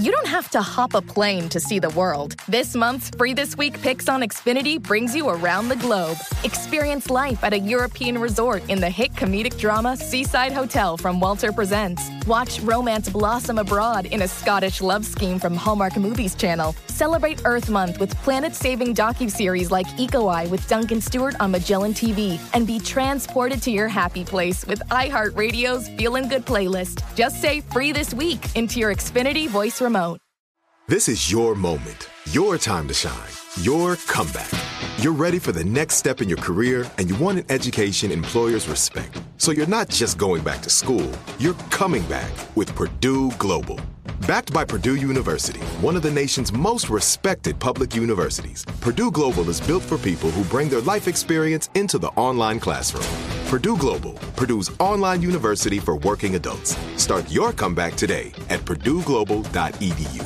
you don't have to hop a plane to see the world. This month's Free This Week Picks on Xfinity brings you around the globe. Experience life at a European resort in the hit comedic drama Seaside Hotel from Walter Presents. Watch romance blossom abroad in a Scottish love scheme from Hallmark Movies Channel. Celebrate Earth Month with planet-saving docuseries like Eco Eye with Duncan Stewart on Magellan TV. And be transported to your happy place with iHeartRadio's Feelin' Good playlist. Just say Free This Week into your Xfinity voice remote. This is your moment, your time to shine, your comeback. You're ready for the next step in your career, and you want an education employers respect. So you're not just going back to school, you're coming back with Purdue Global. Backed by Purdue University, one of the nation's most respected public universities, Purdue Global is built for people who bring their life experience into the online classroom. Purdue Global, Purdue's online university for working adults. Start your comeback today at purdueglobal.edu.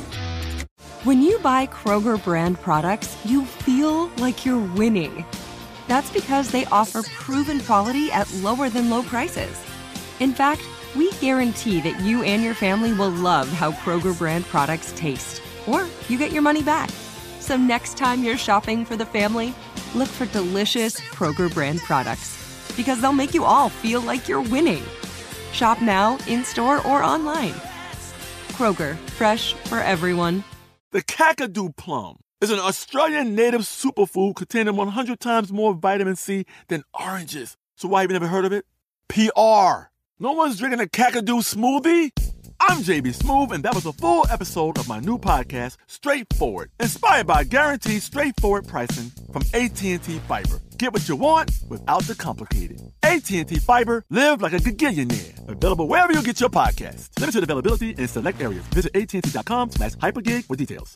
When you buy Kroger brand products, you feel like you're winning. That's because they offer proven quality at lower than low prices. In fact, we guarantee that you and your family will love how Kroger brand products taste, or you get your money back. So next time you're shopping for the family, look for delicious Kroger brand products, because they'll make you all feel like you're winning. Shop now, in-store, or online. Kroger, fresh for everyone. The Kakadu plum is an Australian native superfood containing 100 times more vitamin C than oranges. So why have you never heard of it? PR. No one's drinking a Kakadu smoothie? I'm JB Smoove, and that was a full episode of my new podcast, Straightforward, inspired by guaranteed straightforward pricing from AT&T Fiber. Get what you want without the complicated. AT&T Fiber, live like a gigillionaire. Available wherever you get your podcasts. Limited availability in select areas. Visit AT&T.com/hypergig for details.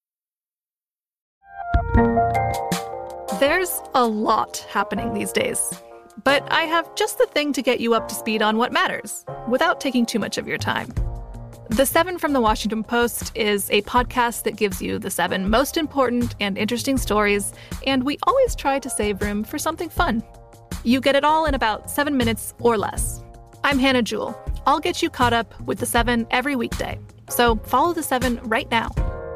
There's a lot happening these days. But I have just the thing to get you up to speed on what matters, without taking too much of your time. The 7 from the Washington Post is a podcast that gives you the 7 most important and interesting stories, and we always try to save room for something fun. You get it all in about 7 minutes or less. I'm Hannah Jewell. I'll get you caught up with the 7 every weekday. So follow the 7 right now.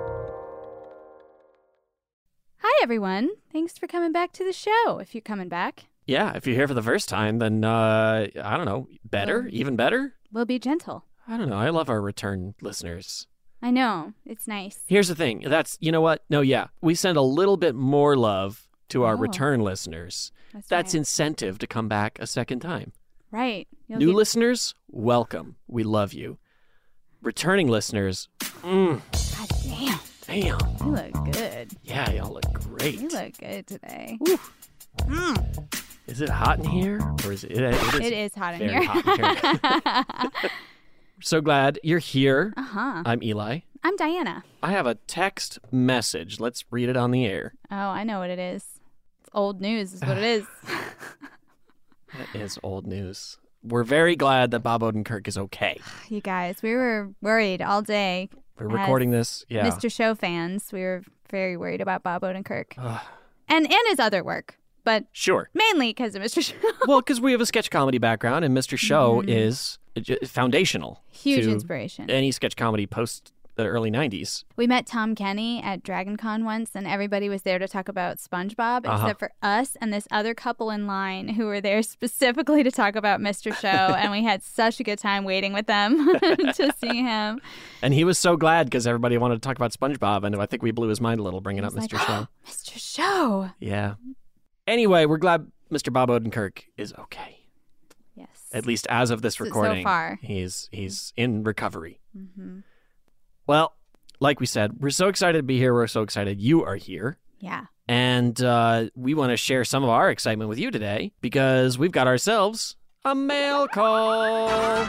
Hi, everyone. Thanks for coming back to the show, if you're coming back. Yeah, if you're here for the first time, then, I don't know, better? Even better? We'll be gentle. I don't know. I love our return listeners. I know. It's nice. Here's the thing. You know what? No, yeah. We send a little bit more love to our return listeners. That's right. Incentive to come back a second time. Right. New listeners, welcome. We love you. Returning listeners, God damn. Damn. You look good. Yeah, y'all look great. You look good today. Is it hot in here? Or is it? It is hot in here. Hot in here. So glad you're here. Uh-huh. I'm Eli. I'm Diana. I have a text message. Let's read it on the air. Oh, I know what it is. It's old news is what it is. That is old news. We're very glad that Bob Odenkirk is okay. You guys, we were worried all day. We're recording this, yeah. Mr. Show fans, we were very worried about Bob Odenkirk. And his other work. But sure, mainly because of Mr. Show. Well, because we have a sketch comedy background, and Mr. Show is foundational. Huge to inspiration. Any sketch comedy post the early 90s. We met Tom Kenny at Dragon Con once, and everybody was there to talk about SpongeBob, except for us and this other couple in line who were there specifically to talk about Mr. Show, and we had such a good time waiting with them to see him. And he was so glad because everybody wanted to talk about SpongeBob, and I think we blew his mind a little bringing up Mr. Show. Mr. Show! Yeah. Anyway, we're glad Mr. Bob Odenkirk is okay. Yes. At least as of this recording. So far. He's in recovery. Mm-hmm. Well, like we said, we're so excited to be here. We're so excited you are here. Yeah. And we want to share some of our excitement with you today because we've got ourselves a mail call.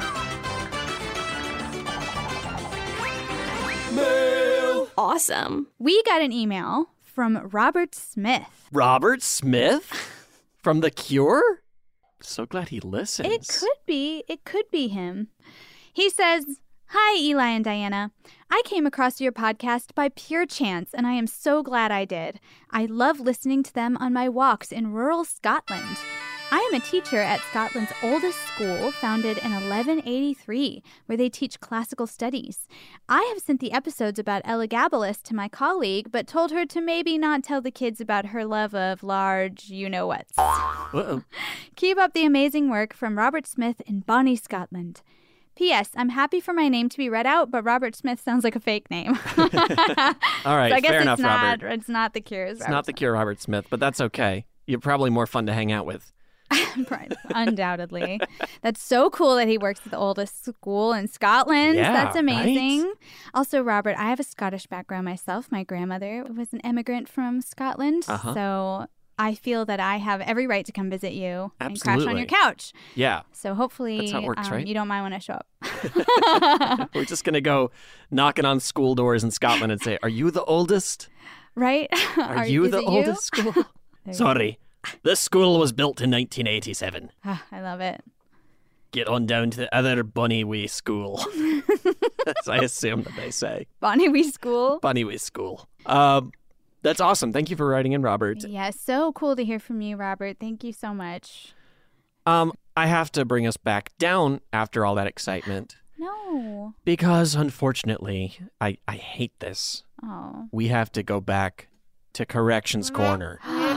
Mail. Awesome. We got an email from Robert Smith. Robert Smith? From The Cure? So glad he listens. It could be him. He says, "Hi, Eli and Diana. I came across your podcast by pure chance, and I am so glad I did. I love listening to them on my walks in rural Scotland. I am a teacher at Scotland's oldest school, founded in 1183, where they teach classical studies. I have sent the episodes about Elagabalus to my colleague, but told her to maybe not tell the kids about her love of large you-know-whats. Uh-oh. Keep up the amazing work from Robert Smith in Bonnie, Scotland. P.S. I'm happy for my name to be read out, but Robert Smith sounds like a fake name. All right, so I guess fair enough, Robert. It's not the Cure. It's not the Cure, Robert Smith, but that's okay. You're probably more fun to hang out with. Undoubtedly. That's so cool that he works at the oldest school in Scotland. Yeah, that's amazing. Right? Also, Robert, I have a Scottish background myself. My grandmother was an immigrant from Scotland. So I feel that I have every right to come visit you and crash on your couch. Yeah. So hopefully that's how it works, right? You don't mind when I show up. We're just going to go knocking on school doors in Scotland and say, are you the oldest? Right? Are you the oldest school? Sorry. This school was built in 1987. I love it. Get on down to the other Bonnyway School. As I assume that they say. Bonnyway School? Bonnyway School. That's awesome. Thank you for writing in, Robert. Yeah, so cool to hear from you, Robert. Thank you so much. I have to bring us back down after all that excitement. No. Because, unfortunately, I hate this. Oh. We have to go back to Corrections Corner.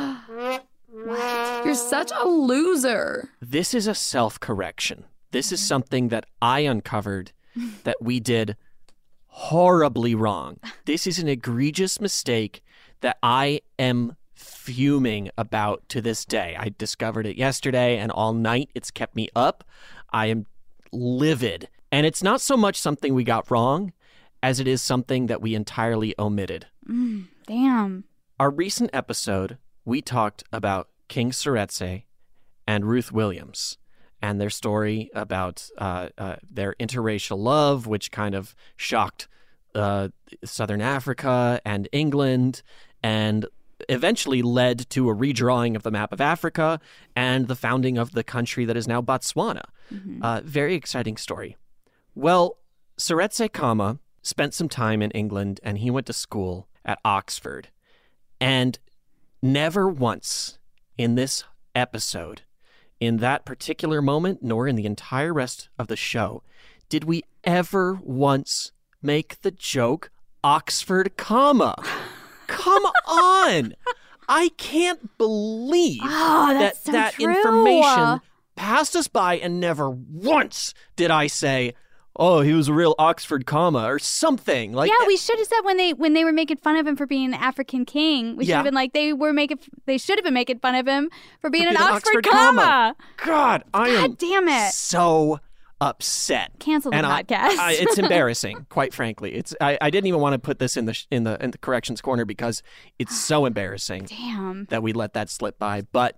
You're such a loser. This is a self-correction. This is something that I uncovered that we did horribly wrong. This is an egregious mistake that I am fuming about to this day. I discovered it yesterday, and all night it's kept me up. I am livid. And it's not so much something we got wrong as it is something that we entirely omitted. Damn. Our recent episode, we talked about King Seretse and Ruth Williams and their story about their interracial love, which kind of shocked Southern Africa and England and eventually led to a redrawing of the map of Africa and the founding of the country that is now Botswana. Very exciting story. Well, Seretse Khama spent some time in England, and he went to school at Oxford. And never once in this episode, in that particular moment, nor in the entire rest of the show, did we ever once make the joke Oxford Khama. Come on! I can't believe that information passed us by, and never once did I say, oh, he was a real Oxford Khama or something. Like, yeah, we should have said when they were making fun of him for being an African king, we should have been like, they should have been making fun of him for being an Oxford Khama. God damn it. So upset. Cancel the podcast. It's embarrassing, quite frankly. I didn't even want to put this in the corrections corner because it's so embarrassing. Damn. That we let that slip by, but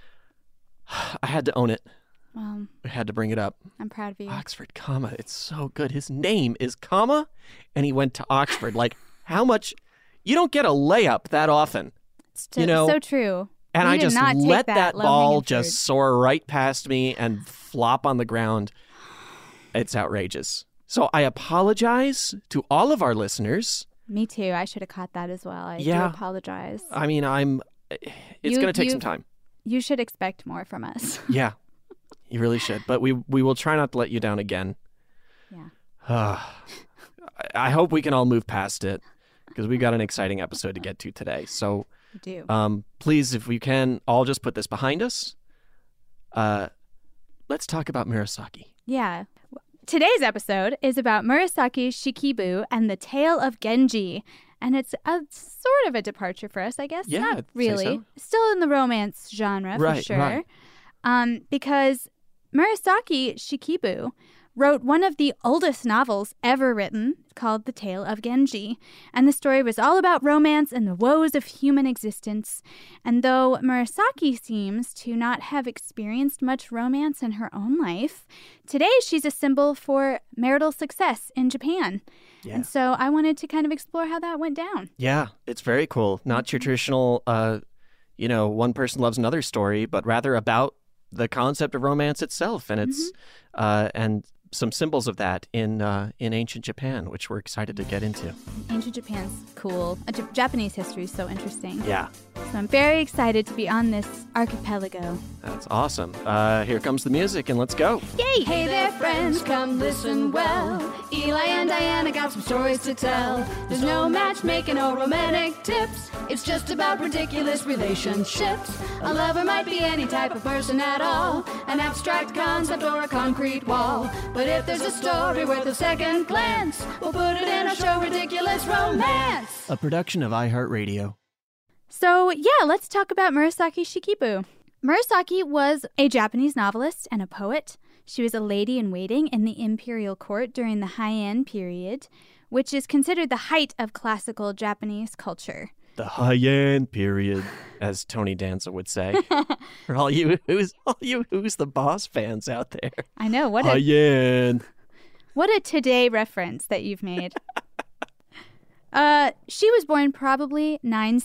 I had to own it. Well, I had to bring it up. I'm proud of you. Oxford Khama. It's so good. His name is Khama, and he went to Oxford. Like, how much? You don't get a layup that often. It's so true. And I just let that ball just soar right past me and flop on the ground. It's outrageous. So I apologize to all of our listeners. Me too. I should have caught that as well. I do apologize. I mean, it's going to take some time. You should expect more from us. Yeah. You really should. But we will try not to let you down again. Yeah. I hope we can all move past it because we've got an exciting episode to get to today. So we do. Please, if we can, all just put this behind us. Let's talk about Murasaki. Yeah. Today's episode is about Murasaki Shikibu and the Tale of Genji. And it's a sort of a departure for us, I guess. Yeah, not I'd really. say so. Still in the romance genre, for sure. Right. Because Murasaki Shikibu wrote one of the oldest novels ever written called The Tale of Genji. And the story was all about romance and the woes of human existence. And though Murasaki seems to not have experienced much romance in her own life, today she's a symbol for marital success in Japan. Yeah. And so I wanted to kind of explore how that went down. Yeah, it's very cool. Not your traditional, one person loves another story, but rather about the concept of romance itself. And it's and some symbols of that in ancient Japan, which we're excited to get into. Ancient Japan's cool. Japanese history is so interesting. Yeah. So I'm very excited to be on this archipelago. That's awesome. Here comes the music, and let's go. Yay! Hey there, friends, come listen well. Eli and Diana got some stories to tell. There's no matchmaking or romantic tips. It's just about ridiculous relationships. A lover might be any type of person at all, an abstract concept or a concrete wall. But if there's a story worth a second glance, we'll put it in our show, Ridiculous Romance. A production of iHeartRadio. So, yeah, let's talk about Murasaki Shikibu. Murasaki was a Japanese novelist and a poet. She was a lady-in-waiting in the imperial court during the Heian period, which is considered the height of classical Japanese culture. The Heian period, as Tony Danza would say. For all you Who's the Boss fans out there. I know. What Heian. What a today reference that you've made. She was born probably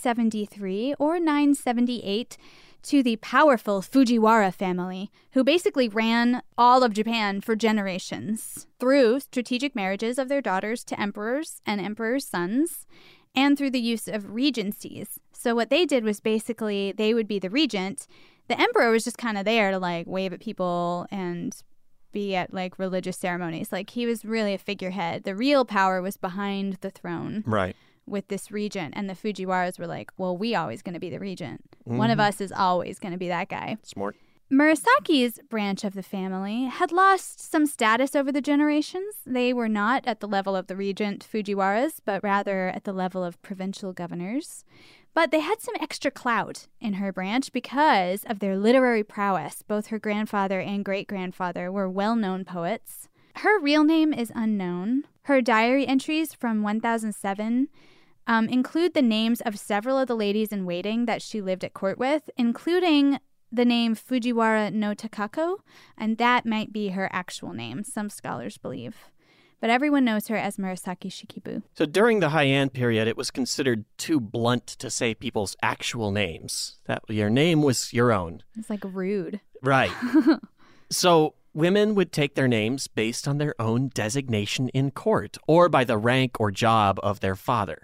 973 or 978 to the powerful Fujiwara family, who basically ran all of Japan for generations through strategic marriages of their daughters to emperors and emperors' sons, and through the use of regencies. So what they did was basically they would be the regent. The emperor was just kind of there to like wave at people and be at like religious ceremonies. Like he was really a figurehead. The real power was behind the throne. Right. With this regent, and the Fujiwaras were like, well, we always going to be the regent. Mm-hmm. One of us is always going to be that guy. Smart. Murasaki's branch of the family had lost some status over the generations. They were not at the level of the regent Fujiwaras, but rather at the level of provincial governors. But they had some extra clout in her branch because of their literary prowess. Both her grandfather and great-grandfather were well-known poets. Her real name is unknown. Her diary entries from 1007 include the names of several of the ladies-in-waiting that she lived at court with, including the name Fujiwara no Takako, and that might be her actual name, some scholars believe. But everyone knows her as Murasaki Shikibu. So during the Heian period, it was considered too blunt to say people's actual names. That your name was your own. It's like rude. Right. So women would take their names based on their own designation in court or by the rank or job of their father.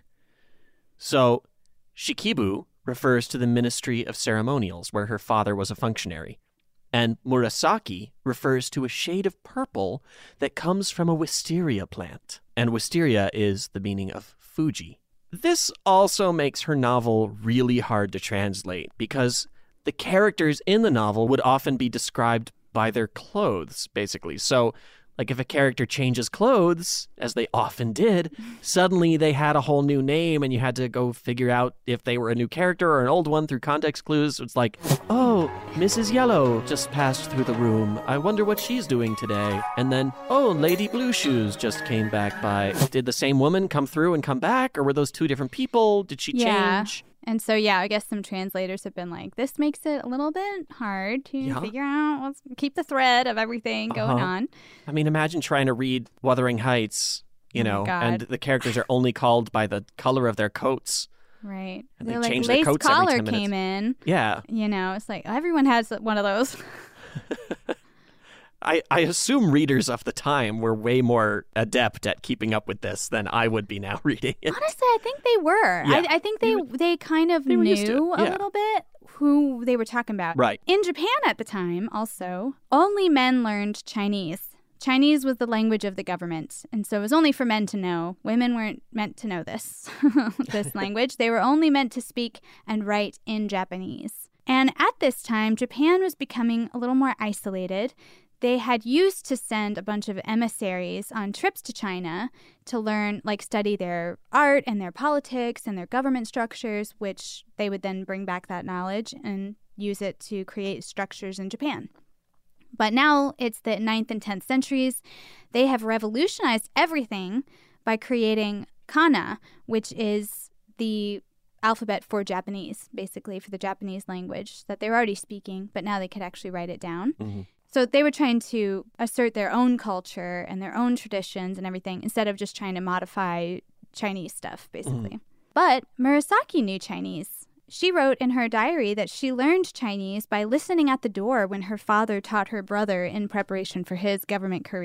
So Shikibu refers to the Ministry of Ceremonials, where her father was a functionary. And Murasaki refers to a shade of purple that comes from a wisteria plant. And wisteria is the meaning of Fuji. This also makes her novel really hard to translate because the characters in the novel would often be described by their clothes, basically. So, like if a character changes clothes, as they often did, suddenly they had a whole new name and you had to go figure out if they were a new character or an old one through context clues. It's like, oh, Mrs. Yellow just passed through the room. I wonder what she's doing today. And then, oh, Lady Blue Shoes just came back by. Did the same woman come through and come back? Or were those two different people? Did she change? And so, yeah, I guess some translators have been like, this makes it a little bit hard to figure out, let's keep the thread of everything going on. I mean, imagine trying to read Wuthering Heights, and the characters are only called by the color of their coats. Right. And they like, change their coats every 10 minutes. Lace collar came in. Yeah. It's like, everyone has one of those. I assume readers of the time were way more adept at keeping up with this than I would be now reading it. Honestly, I think they were. Yeah. I think they kind of knew a little bit who they were talking about. Right. In Japan at the time, also, only men learned Chinese. Chinese was the language of the government, and so it was only for men to know. Women weren't meant to know this language. They were only meant to speak and write in Japanese. And at this time, Japan was becoming a little more isolated. They had used to send a bunch of emissaries on trips to China to learn, study their art and their politics and their government structures, which they would then bring back that knowledge and use it to create structures in Japan. But now it's the 9th and 10th centuries. They have revolutionized everything by creating kana, which is the alphabet for Japanese, basically, for the Japanese language that they were already speaking, but now they could actually write it down. Mm-hmm. So they were trying to assert their own culture and their own traditions and everything instead of just trying to modify Chinese stuff, basically. Mm. But Murasaki knew Chinese. She wrote in her diary that she learned Chinese by listening at the door when her father taught her brother in preparation for his government career.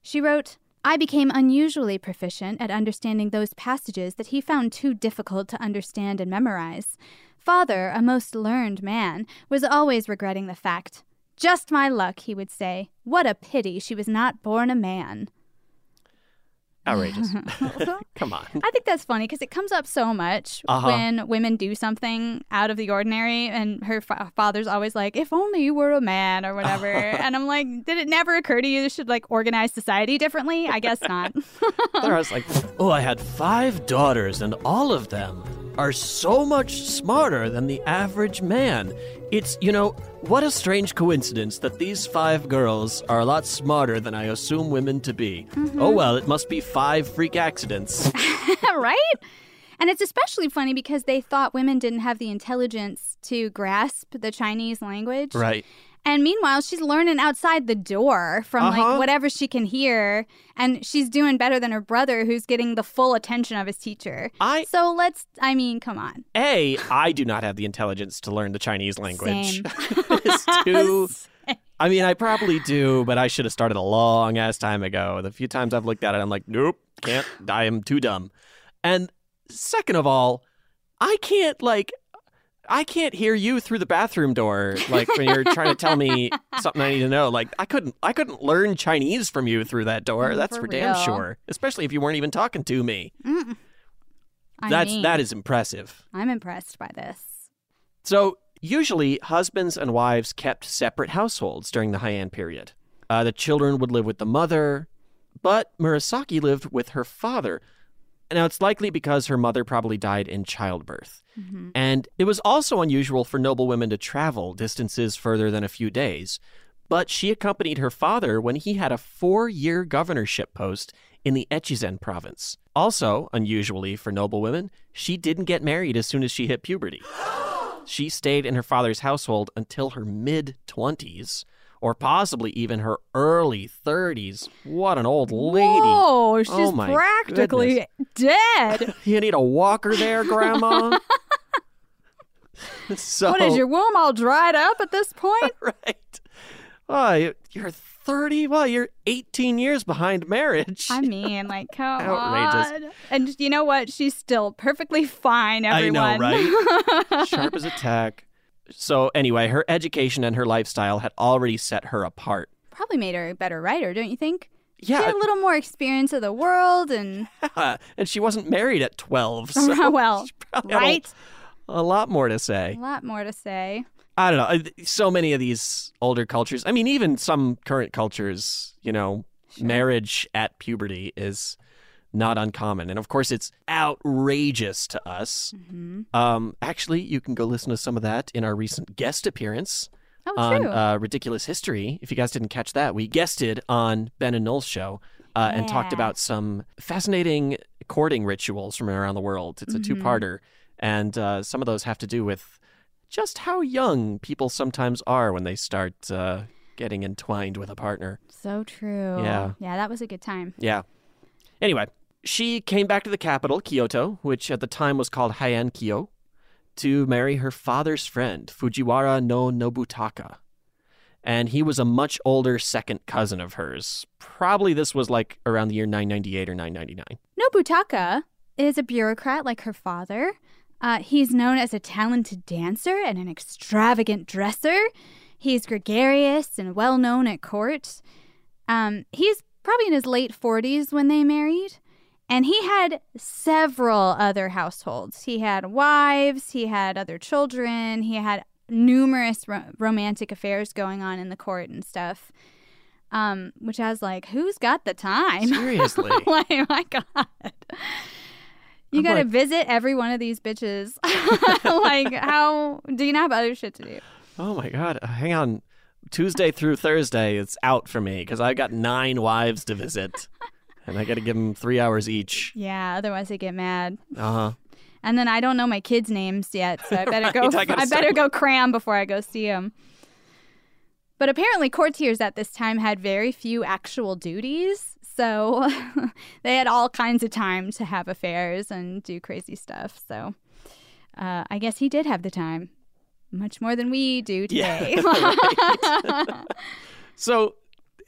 She wrote, I became unusually proficient at understanding those passages that he found too difficult to understand and memorize. Father, a most learned man, was always regretting the fact. Just my luck, he would say. What a pity she was not born a man. Outrageous. Come on. I think that's funny because it comes up so much when women do something out of the ordinary, and her father's always like, if only you were a man or whatever. And I'm like, did it never occur to you this should like organize society differently? I guess not. I was like, I had 5 daughters and all of them are so much smarter than the average man. It's, what a strange coincidence that these 5 girls are a lot smarter than I assume women to be. Mm-hmm. Oh, well, it must be 5 freak accidents. Right? And it's especially funny because they thought women didn't have the intelligence to grasp the Chinese language. Right. And meanwhile, she's learning outside the door from like whatever she can hear. And she's doing better than her brother, who's getting the full attention of his teacher. Come on. I do not have the intelligence to learn the Chinese language. Same. It's too... I mean, I probably do, but I should have started a long ass time ago. The few times I've looked at it, I'm like, nope, can't. I am too dumb. And second of all, I can't hear you through the bathroom door, like when you're trying to tell me something I need to know. Like I couldn't learn Chinese from you through that door. That's for damn sure. Especially if you weren't even talking to me. That is impressive. I'm impressed by this. So usually husbands and wives kept separate households during the Heian period. The children would live with the mother, but Murasaki lived with her father. Now, it's likely because her mother probably died in childbirth. Mm-hmm. And it was also unusual for noble women to travel distances further than a few days. But she accompanied her father when he had a 4-year governorship post in the Echizen province. Also, unusually for noble women, she didn't get married as soon as she hit puberty. She stayed in her father's household until her mid-20s. Or possibly even her early 30s. What an old lady. Whoa, she's practically dead. You need a walker there, Grandma? What, is your womb all dried up at this point? Right. Oh, you're 30? Well, you're 18 years behind marriage. I mean, like, come outrageous. on. And you know what? She's still perfectly fine, everyone. I know, right? Sharp as a tack. So anyway, her education and her lifestyle had already set her apart. Probably made her a better writer, don't you think? Yeah. She had a little more experience of the world and... and she wasn't married at 12, so... Well, right? A lot more to say. A lot more to say. I don't know. So many of these older cultures, I mean, even some current cultures, sure. Marriage at puberty is... not uncommon. And of course, it's outrageous to us. Mm-hmm. Actually, you can go listen to some of that in our recent guest appearance on Ridiculous History. If you guys didn't catch that, we guested on Ben and Noel's show and talked about some fascinating courting rituals from around the world. It's a two-parter. And some of those have to do with just how young people sometimes are when they start getting entwined with a partner. So true. Yeah. Yeah, that was a good time. Yeah. Anyway, she came back to the capital, Kyoto, which at the time was called Heian-kyo, to marry her father's friend, Fujiwara no Nobutaka. And he was a much older second cousin of hers. Probably this was like around the year 998 or 999. Nobutaka is a bureaucrat like her father. He's known as a talented dancer and an extravagant dresser. He's gregarious and well-known at court. He's probably in his late 40s when they married. And he had several other households. He had wives, he had other children, he had numerous romantic affairs going on in the court and stuff. Which I was like, who's got the time? Seriously. Like, my God. You got to visit every one of these bitches. Like, how do you not have other shit to do? Oh, my God. Hang on. Tuesday through Thursday, it's out for me because I've got 9 wives to visit. And I got to give them 3 hours each. Yeah, otherwise they get mad. Uh-huh. And then I don't know my kids' names yet, so I better go. I better go cram before I go see them. But apparently, courtiers at this time had very few actual duties, so they had all kinds of time to have affairs and do crazy stuff. So I guess he did have the time, much more than we do today. Yeah, right. So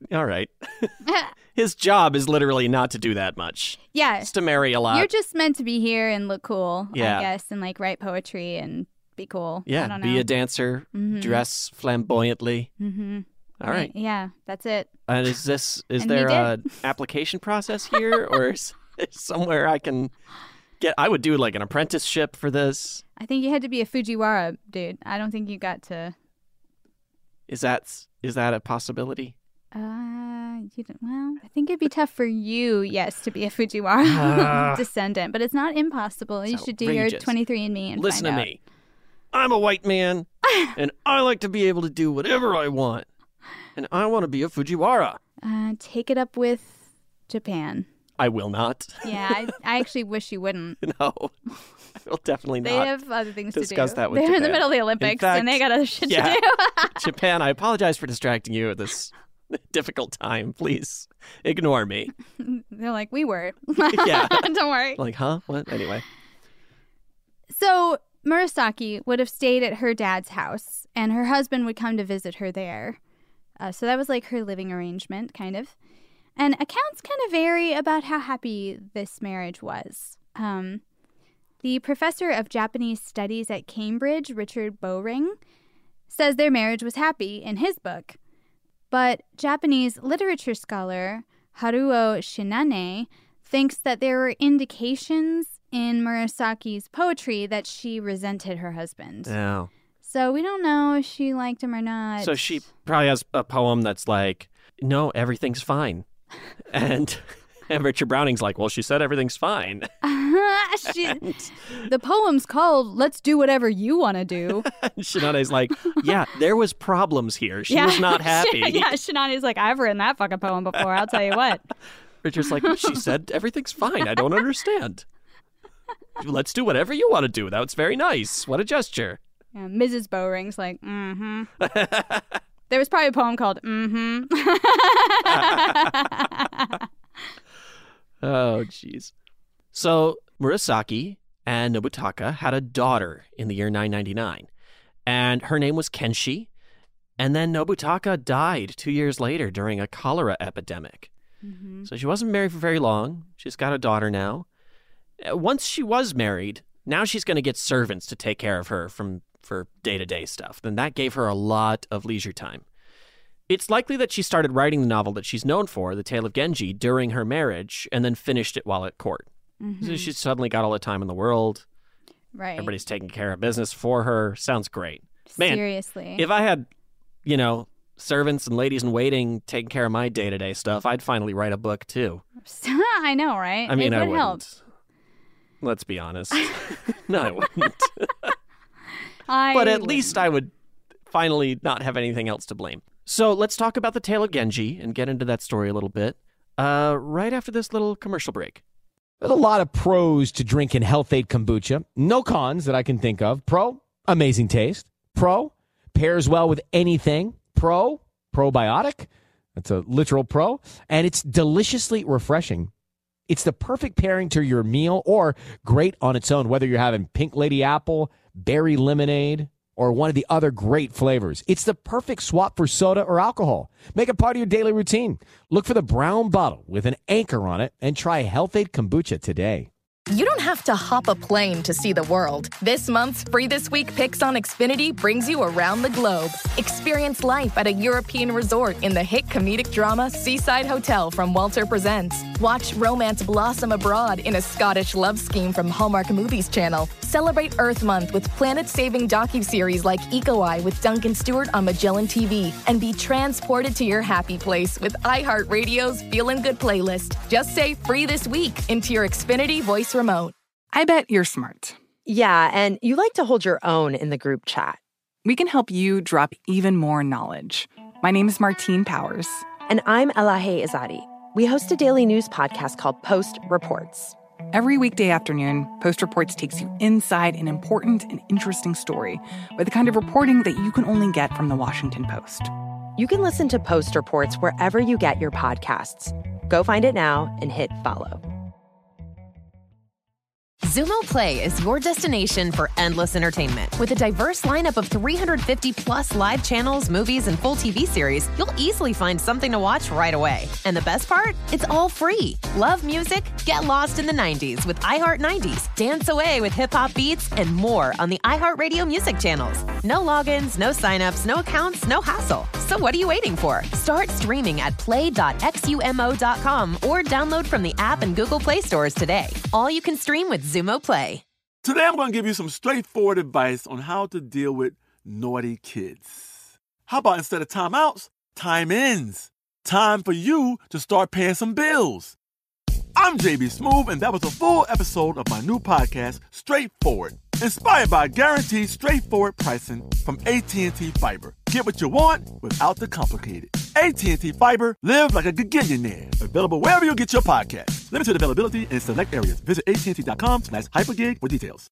all right. His job is literally not to do that much. Yeah. It's to marry a lot. You're just meant to be here and look cool, Yeah. I guess, and like write poetry and be cool. I Yeah, don't be know. a dancer, dress flamboyantly. All right. Yeah, that's it. And is And there he an application process here, or is somewhere I can get? I would do like an apprenticeship for this. I think you had to be a Fujiwara dude. I don't think you got to. Is that a possibility? Well, I think it'd be tough for you, yes, to be a Fujiwara descendant, but it's not impossible. You should do your outrageous. 23andMe and Listen find to out. me. I'm a white man, and I like to be able to do whatever I want, and I want to be a Fujiwara. Take it up with Japan. I will not. Yeah, I actually wish you wouldn't. No, I will definitely They not. have other things to do. discuss that with They're in the Japan. middle of the In Olympics, fact, and they got other shit yeah. to do. Japan, I apologize for distracting you at this difficult time. Please ignore me. They're like, we were. Yeah. Don't worry. Like, huh? What? Anyway. So Murasaki would have stayed at her dad's house, and her husband would come to visit her there. So that was like her living arrangement, kind of. And accounts kind of vary about how happy this marriage was. The professor of Japanese studies at Cambridge, Richard Bowring, says their marriage was happy in his book. But Japanese literature scholar Haruo Shinane thinks that there were indications in Murasaki's poetry that she resented her husband. Oh. So we don't know if she liked him or not. So she probably has a poem that's like, no, everything's fine. And Richard Browning's like, well, she said everything's fine. The poem's called Let's Do Whatever You Want to Do. Shinane's like, yeah, there was problems here. She was not happy. Yeah, Shinane's like, I've written that fucking poem before, I'll tell you what. Richard's like, she said everything's fine. I don't understand. Let's do whatever you want to do. That's very nice. What a gesture. Yeah, Mrs. Bowring's like, There was probably a poem called Oh, jeez. So Murasaki and Nobutaka had a daughter in the year 999, and her name was Kenshi. And then Nobutaka died 2 years later during a cholera epidemic. So she wasn't married for very long. She's got a daughter now. Once she was married, now she's going to get servants to take care of her for day-to-day stuff. Then that gave her a lot of leisure time. It's likely that she started writing the novel that she's known for, The Tale of Genji, during her marriage, and then finished it while at court. So she suddenly got all the time in the world. Right. Everybody's taking care of business for her. Sounds great. Man, Seriously. if I had, servants and ladies in waiting taking care of my day-to-day stuff, I'd finally write a book too. I know, right? I mean, it I would wouldn't. help. Let's be honest. No, I wouldn't. I But at would. least I would finally not have anything else to blame. So let's talk about the Tale of Genji and get into that story a little bit right after this little commercial break. There's a lot of pros to drinking Health-Ade kombucha. No cons that I can think of. Pro, amazing taste. Pro, pairs well with anything. Pro, probiotic. That's a literal pro. And it's deliciously refreshing. It's the perfect pairing to your meal or great on its own, whether you're having pink lady apple, berry lemonade, or one of the other great flavors. It's the perfect swap for soda or alcohol. Make it part of your daily routine. Look for the brown bottle with an anchor on it and try Health-Ade kombucha today. You don't have to hop a plane to see the world. This month's Free This Week Picks on Xfinity brings you around the globe. Experience life at a European resort in the hit comedic drama Seaside Hotel from Walter Presents. Watch romance blossom abroad in a Scottish love scheme from Hallmark Movies Channel. Celebrate Earth Month with planet-saving docuseries like Eco Eye with Duncan Stewart on Magellan TV. And be transported to your happy place with iHeartRadio's Feelin' Good playlist. Just say Free This Week into your Xfinity voice remote. I bet you're smart. Yeah, and you like to hold your own in the group chat. We can help you drop even more knowledge. My name is Martine Powers. And I'm Elahe Izadi. We host a daily news podcast called Post Reports. Every weekday afternoon, Post Reports takes you inside an important and interesting story with the kind of reporting that you can only get from the Washington Post. You can listen to Post Reports wherever you get your podcasts. Go find it now and hit follow. Zumo Play is your destination for endless entertainment. With a diverse lineup of 350 plus live channels, movies, and full TV series, you'll easily find something to watch right away. And the best part? It's all free. Love music? Get lost in the 90s with iHeart 90s, dance away with hip-hop beats, and more on the iHeartRadio music channels. No logins, no signups, no accounts, no hassle. So what are you waiting for? Start streaming at play.xumo.com or download from the app and Google Play stores today. All you can stream with Zumo Play. Today I'm going to give you some straightforward advice on how to deal with naughty kids. How about instead of timeouts, time-ins? Time for you to start paying some bills. I'm JB Smoove, and that was a full episode of my new podcast, Straightforward, inspired by guaranteed straightforward pricing from AT&T Fiber. Get what you want without the complicated. AT&T Fiber, live like a gigillionaire. Available wherever you get your podcasts. Limited availability in select areas. Visit AT&T.com/hypergig for details.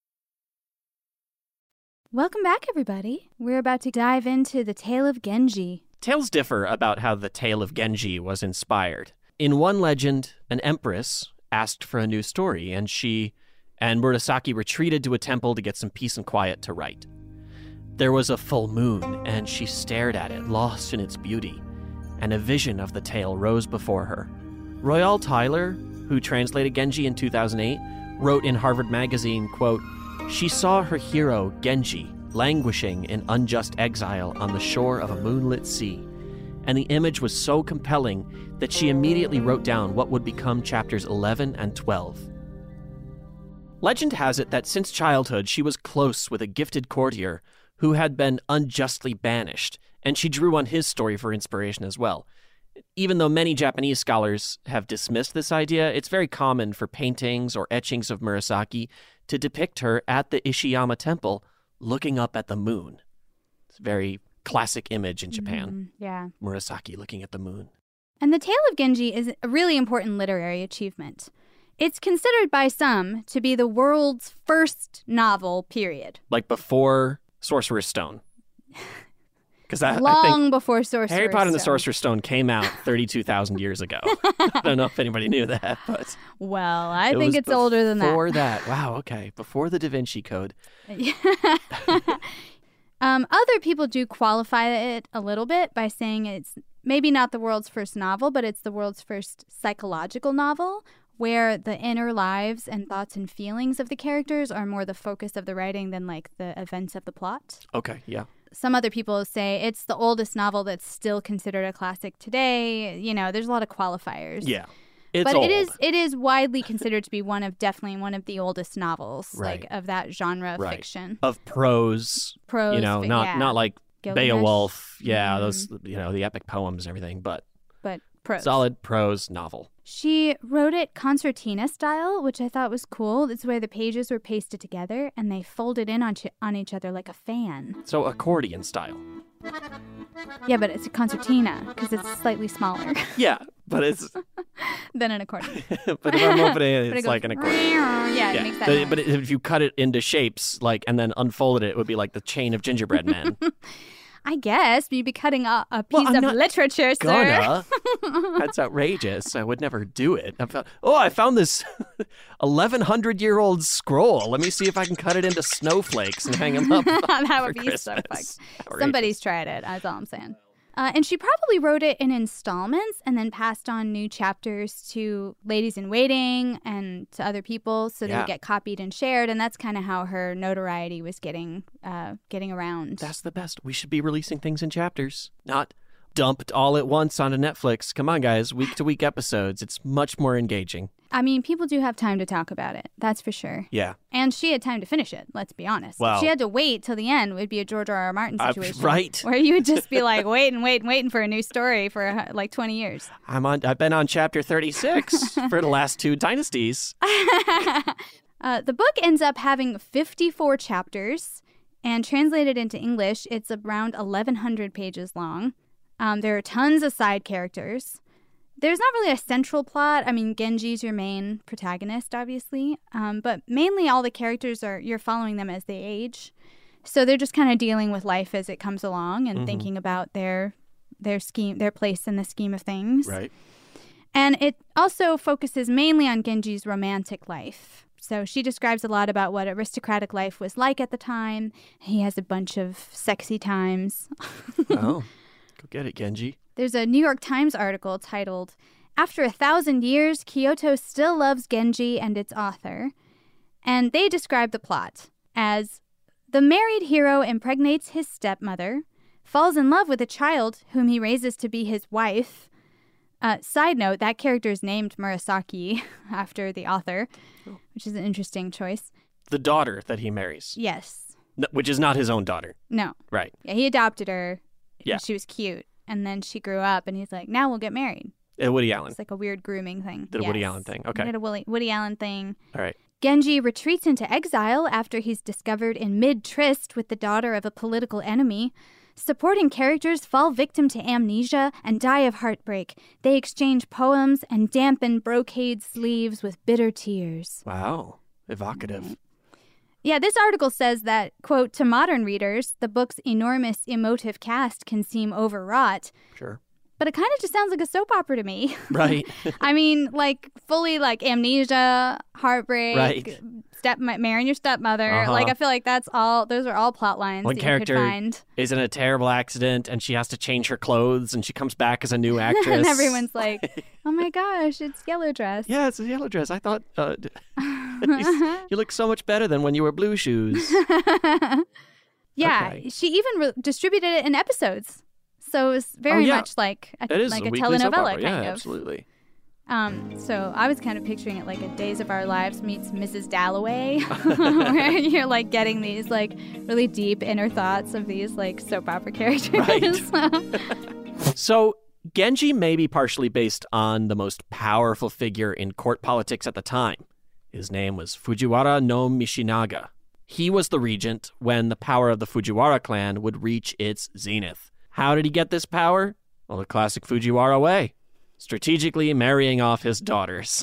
Welcome back, everybody. We're about to dive into the tale of Genji. Tales differ about how the tale of Genji was inspired. In one legend, an empress asked for a new story, and she and Murasaki retreated to a temple to get some peace and quiet to write. There was a full moon, and she stared at it, lost in its beauty, and a vision of the tale rose before her. Royal Tyler, who translated Genji in 2008, wrote in Harvard Magazine, quote, "She saw her hero, Genji, languishing in unjust exile on the shore of a moonlit sea, and the image was so compelling that she immediately wrote down what would become chapters 11 and 12. Legend has it that since childhood she was close with a gifted courtier who had been unjustly banished, and she drew on his story for inspiration as well. Even though many Japanese scholars have dismissed this idea, it's very common for paintings or etchings of Murasaki to depict her at the Ishiyama Temple looking up at the moon. It's a very classic image in Japan. Yeah. Murasaki looking at the moon. And the tale of Genji is a really important literary achievement. It's considered by some to be the world's first novel, period. Like before Sorcerer's Stone. Because Long before Sorcerer's Stone. Harry Potter and the Sorcerer's Stone came out 32,000 years ago. I don't know if anybody knew that, but... Well, I think it's older than that. Before that. Wow, okay. Before the Da Vinci Code. Other people do qualify it a little bit by saying it's maybe not the world's first novel, but it's the world's first psychological novel, where the inner lives and thoughts and feelings of the characters are more the focus of the writing than like the events of the plot. Okay, yeah. Some other people say it's the oldest novel that's still considered a classic today. You know, there's a lot of qualifiers. Yeah. It's but old. it is widely considered to be definitely one of the oldest novels, right. like of that genre of fiction. Of prose. Prose, you know, not like Gilgamesh. Beowulf. Yeah, those, you know, the epic poems and everything, but prose. Solid prose novel. She wrote it concertina style, which I thought was cool. It's where the pages were pasted together and they folded in on each other like a fan. So accordion style. Yeah, but it's a concertina because it's slightly smaller. Yeah, but it's... than an accordion. But if I'm opening it, it's like an accordion. Yeah, it makes that noise. But if you cut it into shapes, like, and then unfolded it would be like the chain of gingerbread men. I guess you'd be cutting a piece of literature, sir. That's outrageous. I would never do it. I found this 1,100-year-old scroll. Let me see if I can cut it into snowflakes and hang them up. That would be so fun. Somebody's tried it. That's all I'm saying. And she probably wrote it in installments and then passed on new chapters to ladies in waiting and to other people so they would get copied and shared. And that's kind of how her notoriety was getting around. That's the best. We should be releasing things in chapters, not dumped all at once onto Netflix. Come on, guys. Week-to-week episodes. It's much more engaging. I mean, people do have time to talk about it. That's for sure. Yeah. And she had time to finish it, let's be honest. Wow. If she had to wait till the end, it would be a George R.R. Martin situation. Right. Where you would just be like, waiting for a new story for like 20 years. I've been on chapter 36 for the last 2 dynasties. The book ends up having 54 chapters, and translated into English, it's around 1,100 pages long. There are tons of side characters. There's not really a central plot. I mean, Genji's your main protagonist, obviously. But mainly all the characters you're following them as they age. So they're just kind of dealing with life as it comes along and thinking about their place in the scheme of things. Right. And it also focuses mainly on Genji's romantic life. So she describes a lot about what aristocratic life was like at the time. He has a bunch of sexy times. Oh, go get it, Genji. There's a New York Times article titled, "After 1,000 Years, Kyoto Still Loves Genji and Its Author." And they describe the plot as, the married hero impregnates his stepmother, falls in love with a child whom he raises to be his wife. Side note, that character is named Murasaki after the author, which is an interesting choice. The daughter that he marries. Yes. No, which is not his own daughter. No. Right. Yeah, he adopted her. Yeah. She was cute. And then she grew up, and he's like, now we'll get married. Woody Allen. It's like a weird grooming thing. Did a Woody Allen thing. Okay. Did a Woody Allen thing. All right. Genji retreats into exile after he's discovered in mid-tryst with the daughter of a political enemy. Supporting characters fall victim to amnesia and die of heartbreak. They exchange poems and dampen brocade sleeves with bitter tears. Wow. Evocative. Yeah, this article says that, quote, to modern readers, the book's enormous emotive cast can seem overwrought. Sure. But it kind of just sounds like a soap opera to me. Right. I mean, like, fully, like, amnesia, heartbreak, right. Marrying your stepmother. Like, I feel like those are all plot lines One that character you could find. is in a terrible accident, and she has to change her clothes, and she comes back as a new actress. And everyone's like, oh my gosh, it's Yellow Dress. Yeah, it's a Yellow Dress. I thought, you look so much better than when you were Blue Shoes. Yeah, okay. She even distributed it in episodes. So it was very much like a telenovela kind of. Yeah, absolutely. So I was kind of picturing it like a Days of Our Lives meets Mrs. Dalloway, where you're like getting these like really deep inner thoughts of these like soap opera characters. Right. So Genji may be partially based on the most powerful figure in court politics at the time. His name was Fujiwara no Michinaga. He was the regent when the power of the Fujiwara clan would reach its zenith. How did he get this power? Well, the classic Fujiwara way. Strategically marrying off his daughters.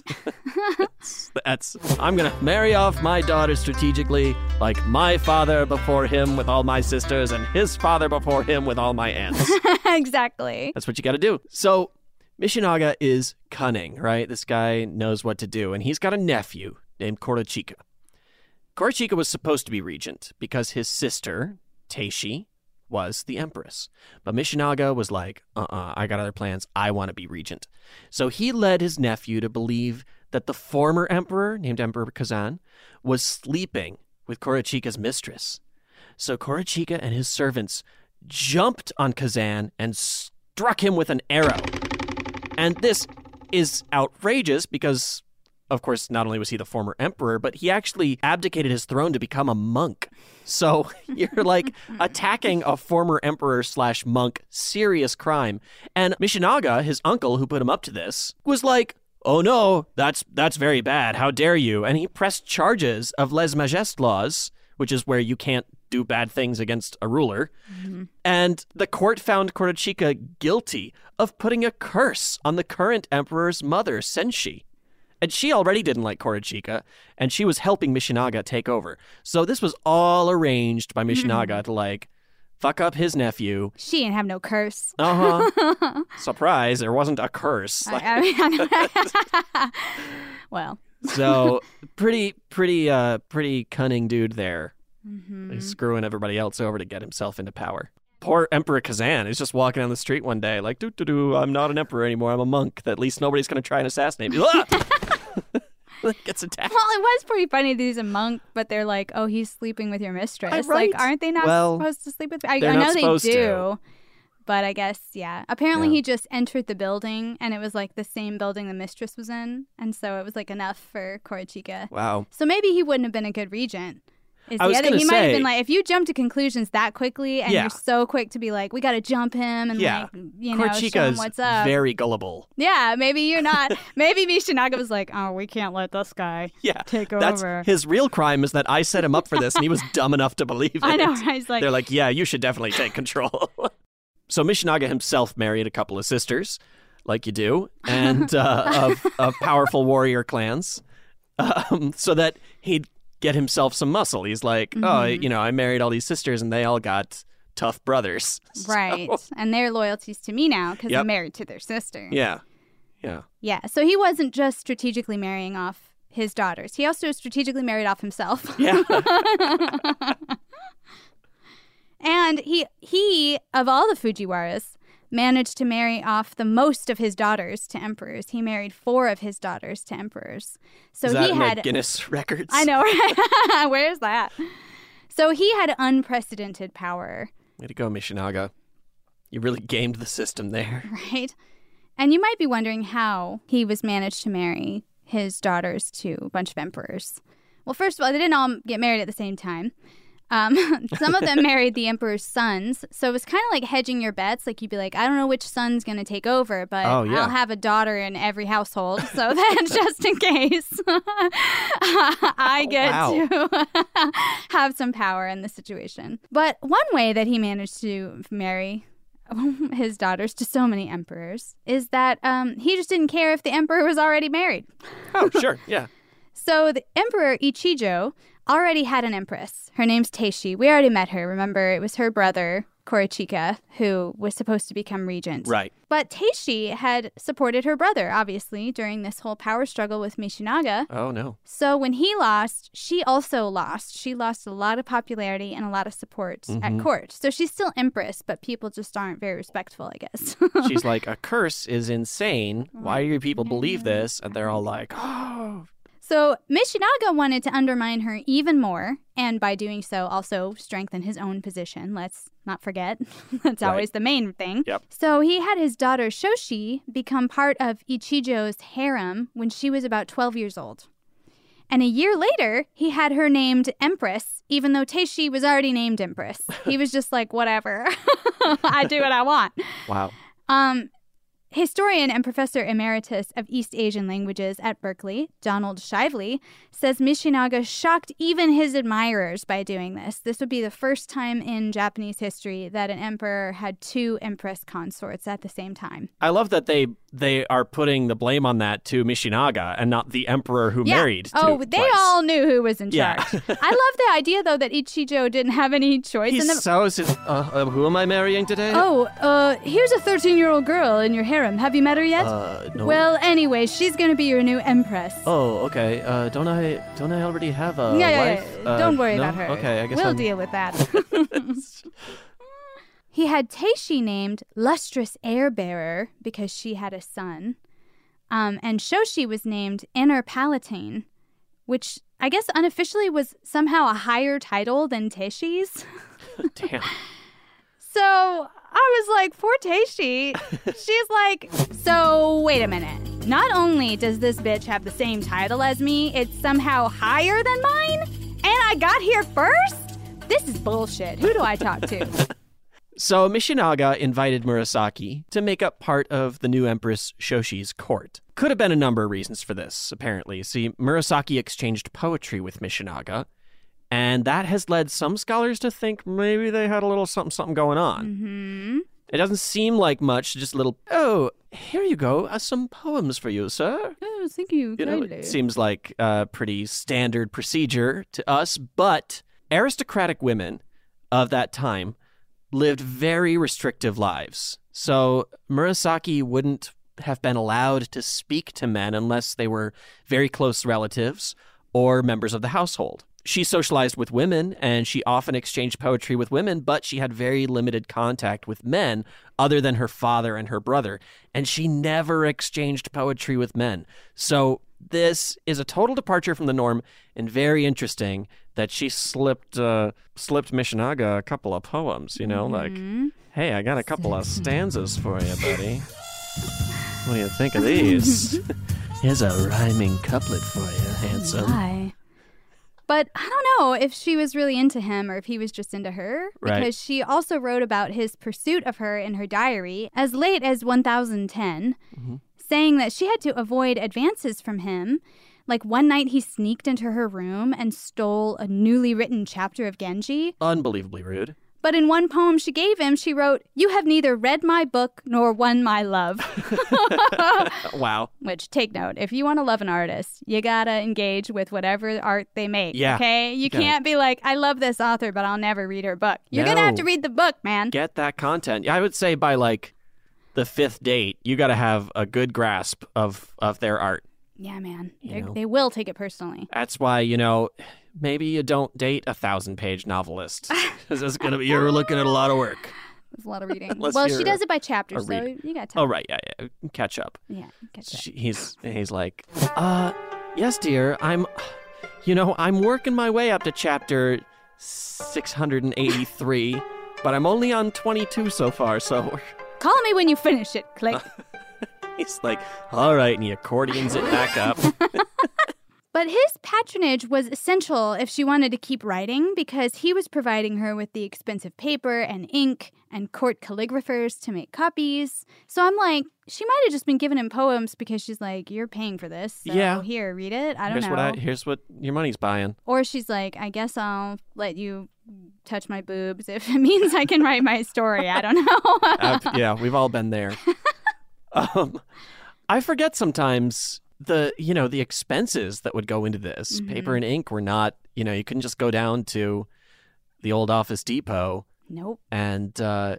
I'm going to marry off my daughters strategically, like my father before him with all my sisters and his father before him with all my aunts. Exactly. That's what you got to do. So Michinaga is cunning, right? This guy knows what to do, and he's got a nephew named Korochika. Korochika was supposed to be regent because his sister, Teishi, was the empress. But Michinaga was like, I got other plans. I want to be regent. So he led his nephew to believe that the former emperor, named Emperor Kazan, was sleeping with Korochika's mistress. So Korochika and his servants jumped on Kazan and struck him with an arrow. And this is outrageous because, of course, not only was he the former emperor, but he actually abdicated his throne to become a monk. So you're like attacking a former emperor/monk, serious crime. And Michinaga, his uncle who put him up to this, was like, oh no, that's very bad. How dare you? And he pressed charges of lèse-majesté laws, which is where you can't do bad things against a ruler. Mm-hmm. And the court found Korochika guilty of putting a curse on the current emperor's mother, Senshi. And she already didn't like Korochika, and she was helping Michinaga take over. So this was all arranged by Michinaga to, like, fuck up his nephew. She didn't have no curse. Uh-huh. Surprise, there wasn't a curse. Well. So, pretty cunning dude there. Mm-hmm. He's screwing everybody else over to get himself into power. Poor Emperor Kazan is just walking down the street one day like, I'm not an emperor anymore. I'm a monk. At least nobody's going to try and assassinate me. Gets attacked. Well, it was pretty funny that he's a monk, but they're like, oh, he's sleeping with your mistress. Right. Like, aren't they not supposed to sleep with me? I know they do. To. But I guess, yeah. Apparently he just entered the building, and it was like the same building the mistress was in. And so it was like enough for Korochika. Wow. So maybe he wouldn't have been a good regent. He might have been like, if you jump to conclusions that quickly and you're so quick to be like, we got to jump him and like, show him what's up. Very gullible. Yeah, maybe you're not. Maybe Michinaga was like, oh, we can't let this guy take over. His real crime is that I set him up for this and he was dumb enough to believe it. I know. He's like, they're like, yeah, you should definitely take control. So Michinaga himself married a couple of sisters, like you do, and of powerful warrior clans, so that he'd get himself some muscle. He's like, I married all these sisters and they all got tough brothers. Right. So. And they're loyalties to me now because I'm married to their sister. Yeah. So he wasn't just strategically marrying off his daughters. He also strategically married off himself. Yeah. And he, of all the Fujiwaras, managed to marry off the most of his daughters to emperors. He married 4 of his daughters to emperors. So Is that he in the had Guinness records? I know, right? Where's that? So he had unprecedented power. Way to go, Michinaga. You really gamed the system there. Right? And you might be wondering how he was managed to marry his daughters to a bunch of emperors. Well, first of all, they didn't all get married at the same time. Some of them married the emperor's sons. So it was kind of like hedging your bets. Like you'd be like, I don't know which son's going to take over, but I'll have a daughter in every household. So that just in case I get to have some power in the situation. But one way that he managed to marry his daughters to so many emperors is that he just didn't care if the emperor was already married. Oh, sure. Yeah. So the Emperor Ichijo already had an empress. Her name's Teishi. We already met her. Remember, it was her brother, Korichika, who was supposed to become regent. Right. But Teishi had supported her brother, obviously, during this whole power struggle with Michinaga. Oh, no. So when he lost, she also lost. She lost a lot of popularity and a lot of support at court. So she's still empress, but people just aren't very respectful, I guess. She's like, a curse is insane. Why do you people believe this? And they're all like, oh. So Michinaga wanted to undermine her even more, and by doing so, also strengthen his own position. Let's not forget. That's always the main thing. Yep. So he had his daughter Shoshi become part of Ichijo's harem when she was about 12 years old. And a year later, he had her named Empress, even though Teishi was already named Empress. He was just like, whatever. I do what I want. Wow. Historian and professor emeritus of East Asian languages at Berkeley, Donald Shively, says Michinaga shocked even his admirers by doing this. This would be the first time in Japanese history that an emperor had 2 empress consorts at the same time. I love that they are putting the blame on that to Michinaga and not the emperor who married. They all knew who was in charge. Yeah. I love the idea, though, that Ichijo didn't have any choice. Who am I marrying today? Here's a 13-year-old girl in your harem. Have you met her yet? No. Well, anyway, she's going to be your new empress. Oh, okay. Don't I already have a wife? Yeah. Don't worry about her. Okay, I guess we'll deal with that. He had Teishi named Lustrous Air Bearer because she had a son. And Shoshi was named Inner Palatine, which I guess unofficially was somehow a higher title than Teishi's. Damn. So I was like, poor Teishi. She's like, so wait a minute. Not only does this bitch have the same title as me, it's somehow higher than mine? And I got here first? This is bullshit. Who do I talk to? So Michinaga invited Murasaki to make up part of the new Empress Shoshi's court. Could have been a number of reasons for this, apparently. See, Murasaki exchanged poetry with Michinaga, and that has led some scholars to think maybe they had a little something going on. Mm-hmm. It doesn't seem like much, just a little, oh, here you go, some poems for you, sir. Oh, thank you. It seems like a pretty standard procedure to us, but aristocratic women of that time lived very restrictive lives. So Murasaki wouldn't have been allowed to speak to men unless they were very close relatives or members of the household. She socialized with women, and she often exchanged poetry with women, but she had very limited contact with men other than her father and her brother, and she never exchanged poetry with men. So this is a total departure from the norm, and very interesting that she slipped Michinaga a couple of poems, like, hey, I got a couple of stanzas for you, buddy. What do you think of these? Here's a rhyming couplet for you, handsome. Hi. But I don't know if she was really into him or if he was just into her, because she also wrote about his pursuit of her in her diary as late as 1010, saying that she had to avoid advances from him. Like one night he sneaked into her room and stole a newly written chapter of Genji. Unbelievably rude. But in one poem she gave him, she wrote, "You have neither read my book nor won my love." Wow. Which, take note, if you want to love an artist, you gotta engage with whatever art they make, okay? You can't be like, I love this author, but I'll never read her book. You're gonna have to read the book, man. Get that content. I would say by, like, the 5th date, you gotta have a good grasp of their art. Yeah, man. They will take it personally. That's why, maybe you don't date a 1,000-page novelist. Because you're looking at a lot of work. It's a lot of reading. Well, she does it by chapters, so you got time. Oh, right. Yeah. Catch up. Yeah, catch up. He's like, yes, dear, I'm working my way up to chapter 683, but I'm only on 22 so far, so... Call me when you finish it, click. He's like, all right, and he accordions it back up. But his patronage was essential if she wanted to keep writing because he was providing her with the expensive paper and ink and court calligraphers to make copies. So I'm like, she might have just been giving him poems because she's like, you're paying for this. So here, read it. I don't know. Here's what your money's buying. Or she's like, I guess I'll let you touch my boobs if it means I can write my story. I don't know. Yeah, we've all been there. I forget sometimes the expenses that would go into this. Mm-hmm. Paper and ink were not, you couldn't just go down to the old Office Depot. Nope. And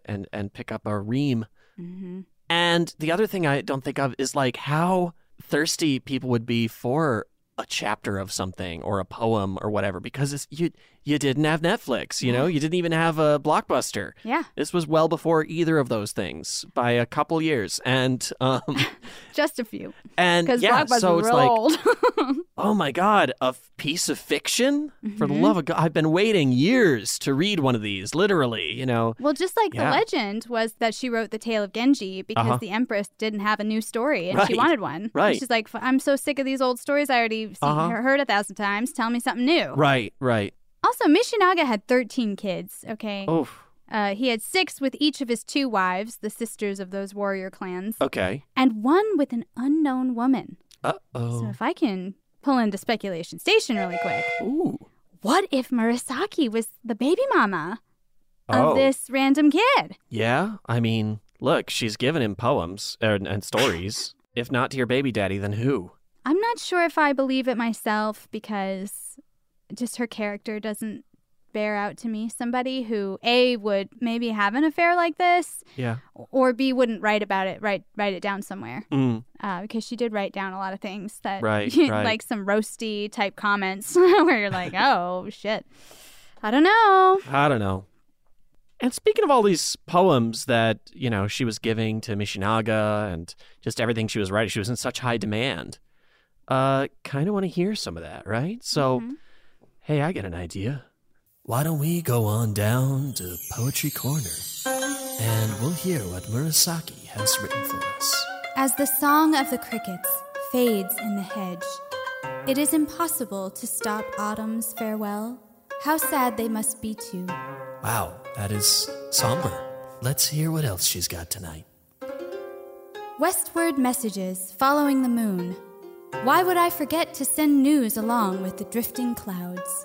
pick up a ream. Mm-hmm. And the other thing I don't think of is like how thirsty people would be for a chapter of something or a poem or whatever, because you didn't have Netflix, you didn't even have a Blockbuster. Yeah. This was well before either of those things by a couple years. And just a few. And because Blockbuster's so it's real like, old. oh my God, a piece of fiction? Mm-hmm. For the love of God, I've been waiting years to read one of these, literally, Well, just like the legend was that she wrote The Tale of Genji because the Empress didn't have a new story and she wanted one. Right. And she's like, I'm so sick of these old stories I already heard 1,000 times. Tell me something new. Right. Also, Michinaga had 13 kids, okay? Oof. He had 6 with each of his 2 wives, the sisters of those warrior clans. Okay. And 1 with an unknown woman. Uh-oh. So if I can pull into Speculation Station really quick. Ooh. What if Murasaki was the baby mama of this random kid? Yeah, I mean, look, she's given him poems and stories. If not to your baby daddy, then who? I'm not sure if I believe it myself because just her character doesn't bear out to me. Somebody who, A, would maybe have an affair like this, or B, wouldn't write about it, write it down somewhere. Because she did write down a lot of things that, like some roasty type comments where you're like, oh, shit. I don't know. And speaking of all these poems that, she was giving to Michinaga and just everything she was writing, she was in such high demand. Kind of want to hear some of that, right? So, hey, I get an idea. Why don't we go on down to Poetry Corner and we'll hear what Murasaki has written for us. As the song of the crickets fades in the hedge, it is impossible to stop autumn's farewell. How sad they must be too. Wow, that is somber. Let's hear what else she's got tonight. Westward messages following the moon. Why would I forget to send news along with the drifting clouds?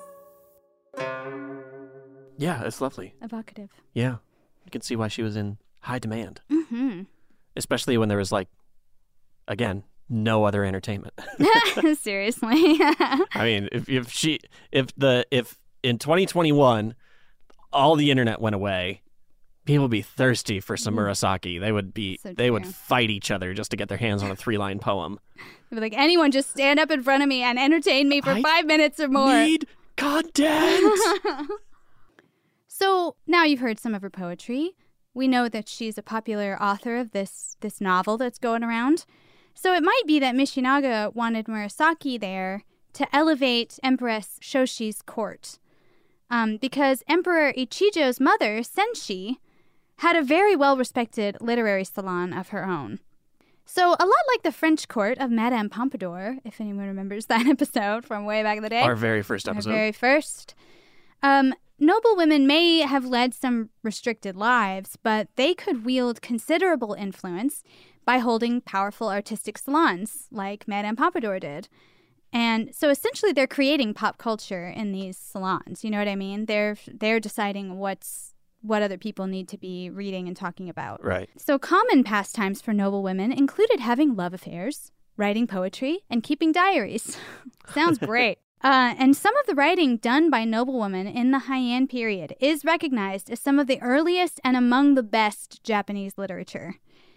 Yeah, it's lovely. Evocative. Yeah. You can see why she was in high demand. Mm-hmm. Especially when there was, again, no other entertainment. Seriously. I mean, if in 2021 all the internet went away, people would be thirsty for some Murasaki. They would fight each other just to get their hands on a 3-line poem. They'd be like, anyone just stand up in front of me and entertain me for 5 minutes or more. Need content. So now you've heard some of her poetry. We know that she's a popular author of this novel that's going around. So it might be that Michinaga wanted Murasaki there to elevate Empress Shoshi's court. Because Emperor Ichijo's mother, Senshi, had a very well-respected literary salon of her own. So a lot like the French court of Madame Pompadour, if anyone remembers that episode from way back in the day. Our very first episode. Our very first. Noble women may have led some restricted lives, but they could wield considerable influence by holding powerful artistic salons, like Madame Pompadour did. And so essentially they're creating pop culture in these salons, you know what I mean? They're deciding what other people need to be reading and talking about. Right. So common pastimes for noble women included having love affairs, writing poetry, and keeping diaries. Sounds great. And some of the writing done by noblewomen in the Heian period is recognized as some of the earliest and among the best Japanese literature.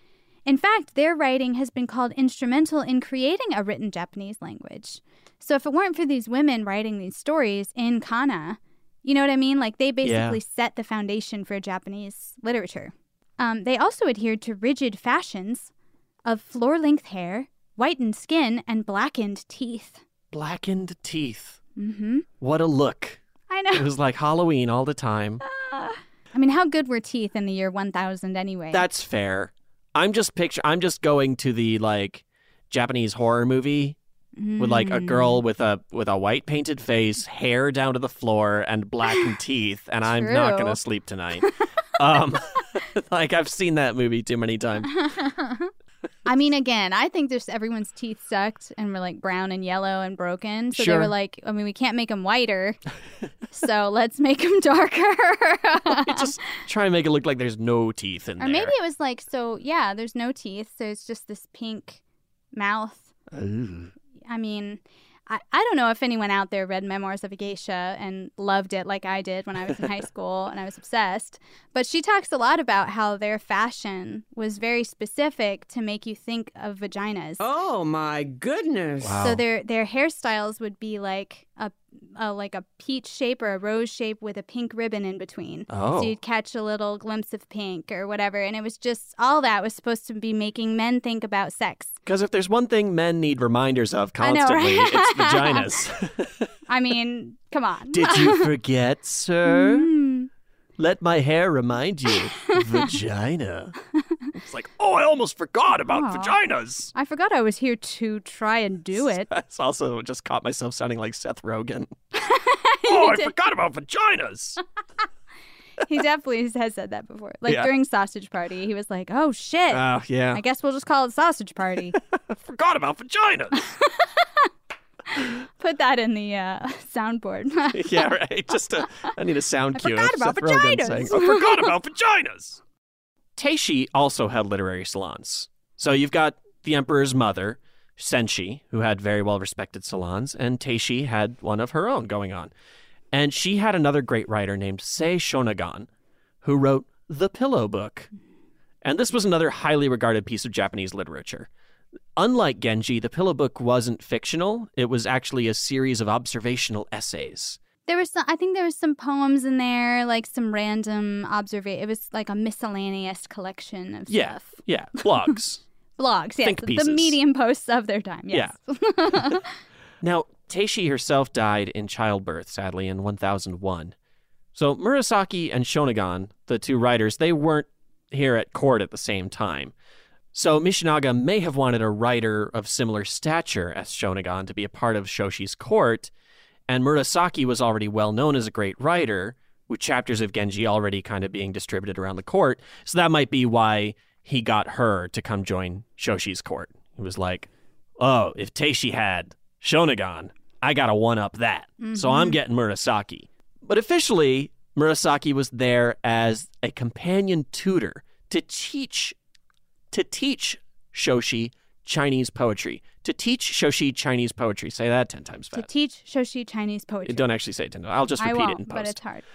In fact, their writing has been called instrumental in creating a written Japanese language. So if it weren't for these women writing these stories in kana, you know what I mean? Like, they basically set the foundation for Japanese literature. They also adhered to rigid fashions of floor-length hair, whitened skin, and blackened teeth. Blackened teeth. Mm-hmm. What a look. I know. It was like Halloween all the time. I mean, how good were teeth in the year 1000 anyway? That's fair. I'm just going to the, like, Japanese horror movie with, like, a girl with a white painted face, hair down to the floor, and blackened teeth, and I'm not going to sleep tonight. Like, I've seen that movie too many times. I mean, again, I think everyone's teeth sucked and were like brown and yellow and broken. So Sure. they were like, I mean, we can't make them whiter, so let's make them darker. Just try and make it look like there's no teeth in there. Or maybe it was like, so yeah, there's no teeth, so it's just this pink mouth. Ooh. I mean, I don't know if anyone out there read Memoirs of a Geisha and loved it like I did when I was in high school and I was obsessed. But she talks a lot about how their fashion was very specific to make you think of vaginas. Oh, my goodness. Wow. So their hairstyles would be like a peach shape or a rose shape with a pink ribbon in between. Oh. So you'd catch a little glimpse of pink or whatever. And it was just, all that was supposed to be making men think about sex. Because if there's one thing men need reminders of constantly, right? it's vaginas. I mean, come on. Did you forget, sir? Mm. Let my hair remind you. Vagina. It's like, oh, I almost forgot about vaginas. I forgot I was here to try and do it. I also just caught myself sounding like Seth Rogen. I forgot about vaginas. He definitely has said that before. Like during Sausage Party, he was like, oh, shit. Oh, yeah. I guess we'll just call it Sausage Party. Forgot about vaginas. Put that in the soundboard. Yeah, right. I need a sound cue. Forgot about Seth Rogen vaginas. saying, I forgot about vaginas. Teishi also had literary salons. So you've got the emperor's mother, Senshi, who had very well-respected salons, and Teishi had one of her own going on. And she had another great writer named Sei Shonagon, who wrote The Pillow Book. And this was another highly regarded piece of Japanese literature. Unlike Genji, The Pillow Book wasn't fictional. It was actually a series of observational essays. I think there was some poems in there, like some random observation. It was like a miscellaneous collection of stuff. Yeah, blogs. Blogs, yes. Think pieces. The medium posts of their time, yes. Yeah. Now, Teishi herself died in childbirth, sadly, in 1001. So Murasaki and Shonagon, the two writers, they weren't here at court at the same time. So Michinaga may have wanted a writer of similar stature as Shonagon to be a part of Shoshi's court, and Murasaki was already well known as a great writer, with chapters of Genji already kind of being distributed around the court, so that might be why he got her to come join Shoshi's court. He was like, oh, if Teishi had Shonagon, I gotta one-up that. Mm-hmm. So I'm getting Murasaki. But officially, Murasaki was there as a companion tutor to teach Shoshi Chinese poetry. To teach Shoshi Chinese poetry. Say that 10 times fast. To teach Shoshi Chinese poetry. Don't actually say it 10 times. I'll just repeat it in post. But it's hard.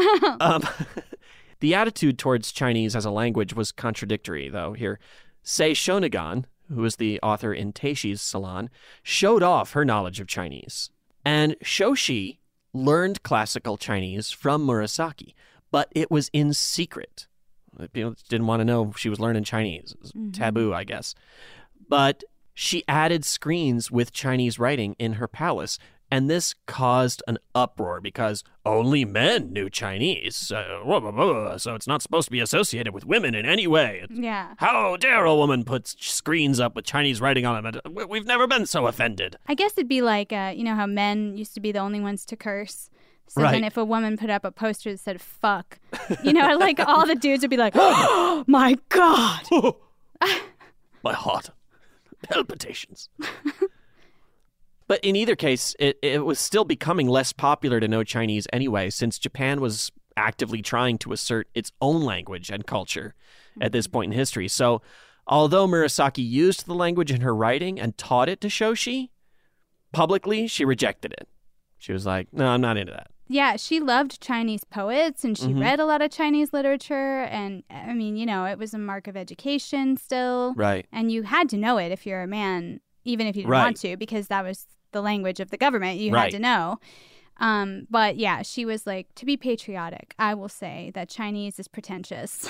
The attitude towards Chinese as a language was contradictory, though. Here, Sei Shonagon, who was the author in Teishi's salon, showed off her knowledge of Chinese. And Shoshi learned classical Chinese from Murasaki, but it was in secret. People didn't want to know she was learning Chinese. It was taboo, I guess. But she added screens with Chinese writing in her palace, and this caused an uproar because only men knew Chinese, so it's not supposed to be associated with women in any way. Yeah. How dare a woman put screens up with Chinese writing on them? We've never been so offended. I guess it'd be like, you know how men used to be the only ones to curse? So right. Then if a woman put up a poster that said fuck, you know, like all the dudes would be like, oh, my God. My heart. Palpitations. But in either case, it was still becoming less popular to know Chinese anyway, since Japan was actively trying to assert its own language and culture at this point in history. So although Murasaki used the language in her writing and taught it to Shoshi, publicly she rejected it. She was like, no, I'm not into that. Yeah, she loved Chinese poets, and she read a lot of Chinese literature. And, I mean, you know, it was a mark of education still. Right. And you had to know it if you're a man, even if you didn't want to, because that was the language of the government. You had to know. But, yeah, she was like, to be patriotic, I will say that Chinese is pretentious.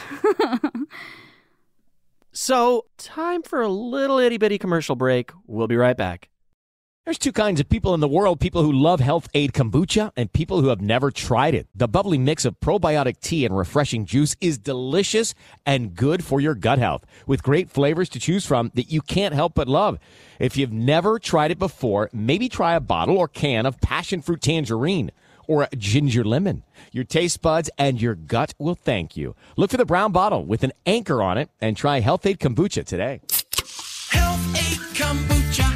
So, time for a little itty-bitty commercial break. We'll be right back. There's two kinds of people in the world, people who love Health Aid Kombucha and people who have never tried it. The bubbly mix of probiotic tea and refreshing juice is delicious and good for your gut health, with great flavors to choose from that you can't help but love. If you've never tried it before, maybe try a bottle or can of passion fruit tangerine or a ginger lemon. Your taste buds and your gut will thank you. Look for the brown bottle with an anchor on it and try Health Aid Kombucha today. Health Aid Kombucha.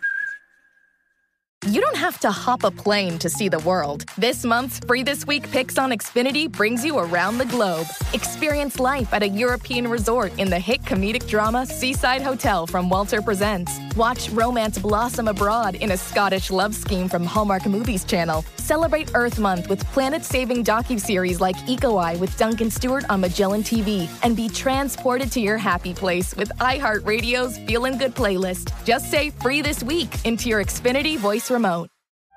You don't have to hop a plane to see the world. This month's Free This Week Picks on Xfinity brings you around the globe. Experience life at a European resort in the hit comedic drama Seaside Hotel from Walter Presents. Watch romance blossom abroad in a Scottish love scheme from Hallmark Movies Channel. Celebrate Earth Month with planet-saving docuseries like Eco Eye with Duncan Stewart on Magellan TV. And be transported to your happy place with iHeartRadio's Feelin' Good playlist. Just say Free This Week into your Xfinity voice remote.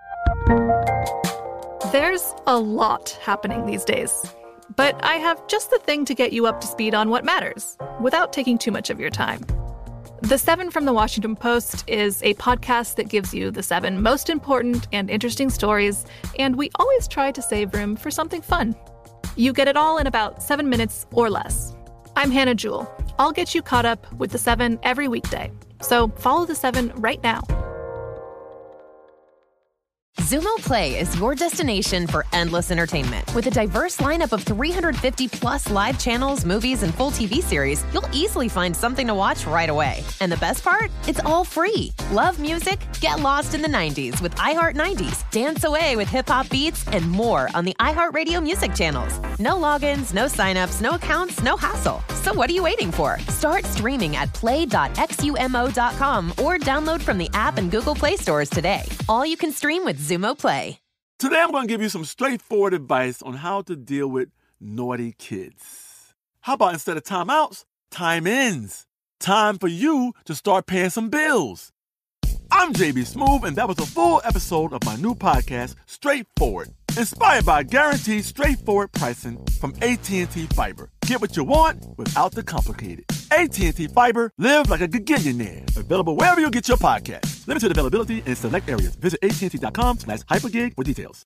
There's a lot happening these days, but I have just the thing to get you up to speed on what matters without taking too much of your time. The 7 from the Washington Post is a podcast that gives you the 7 most important and interesting stories, and we always try to save room for something fun. You get it all in about 7 minutes or less. I'm Hannah Jewell. I'll get you caught up with the 7 every weekday. So follow the 7 right now. Xumo Play is your destination for endless entertainment. With a diverse lineup of 350-plus live channels, movies, and full TV series, you'll easily find something to watch right away. And the best part? It's all free. Love music? Get lost in the 90s with iHeart 90s, dance away with hip-hop beats, and more on the iHeartRadio music channels. No logins, no signups, no accounts, no hassle. So what are you waiting for? Start streaming at play.xumo.com or download from the app and Google Play stores today. All you can stream with Xumo Play. Today I'm going to give you some straightforward advice on how to deal with naughty kids. How about instead of timeouts, time-ins? Time for you to start paying some bills. I'm JB Smoove, and that was a full episode of my new podcast, Straightforward, inspired by guaranteed straightforward pricing from AT&T Fiber. Get what you want without the complicated. AT&T Fiber, live like a gigillionaire. Available wherever you get your podcast. Limited availability in select areas. Visit AT&T.com/hypergig for details.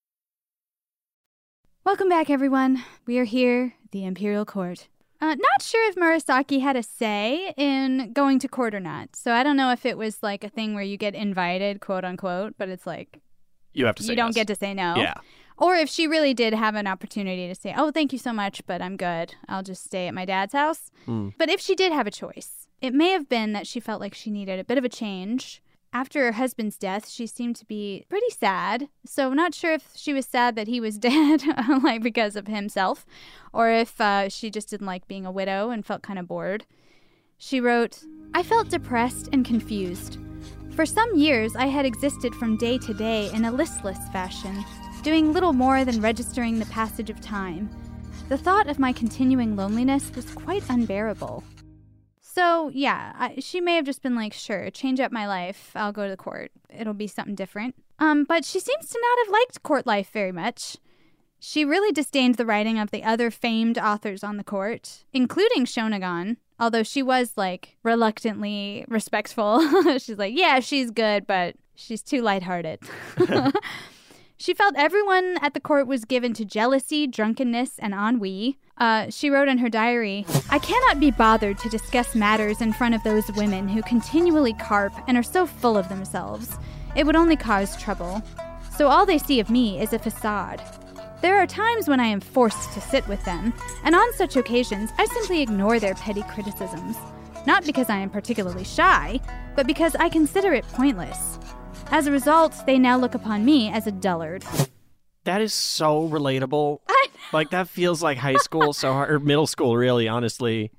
Welcome back, everyone. We are here at the Imperial Court. Not sure if Murasaki had a say in going to court or not. So I don't know if it was like a thing where you get invited, quote unquote, but it's like you have to say you don't yes. get to say no. Yeah. Or if she really did have an opportunity to say, oh, thank you so much, but I'm good. I'll just stay at my dad's house. But if she did have a choice, it may have been that she felt like she needed a bit of a change. After her husband's death, she seemed to be pretty sad. So I'm not sure if she was sad that he was dead, like because of himself, or if she just didn't like being a widow and felt kind of bored. She wrote, I felt depressed and confused. For some years, I had existed from day to day in a listless fashion, doing little more than registering the passage of time. The thought of my continuing loneliness was quite unbearable. So, yeah, she may have just been like, sure, change up my life. I'll go to the court. It'll be something different. But she seems to not have liked court life very much. She really disdained the writing of the other famed authors on the court, including Shonagon, although she was, like, reluctantly respectful. She's like, yeah, she's good, but she's too lighthearted. She felt everyone at the court was given to jealousy, drunkenness, and ennui. She wrote in her diary, I cannot be bothered to discuss matters in front of those women who continually carp and are so full of themselves. It would only cause trouble. So all they see of me is a facade. There are times when I am forced to sit with them, and on such occasions I simply ignore their petty criticisms. Not because I am particularly shy, but because I consider it pointless. As a result, they now look upon me as a dullard. That is so relatable. Like, that feels like high school so hard, or middle school, really, honestly.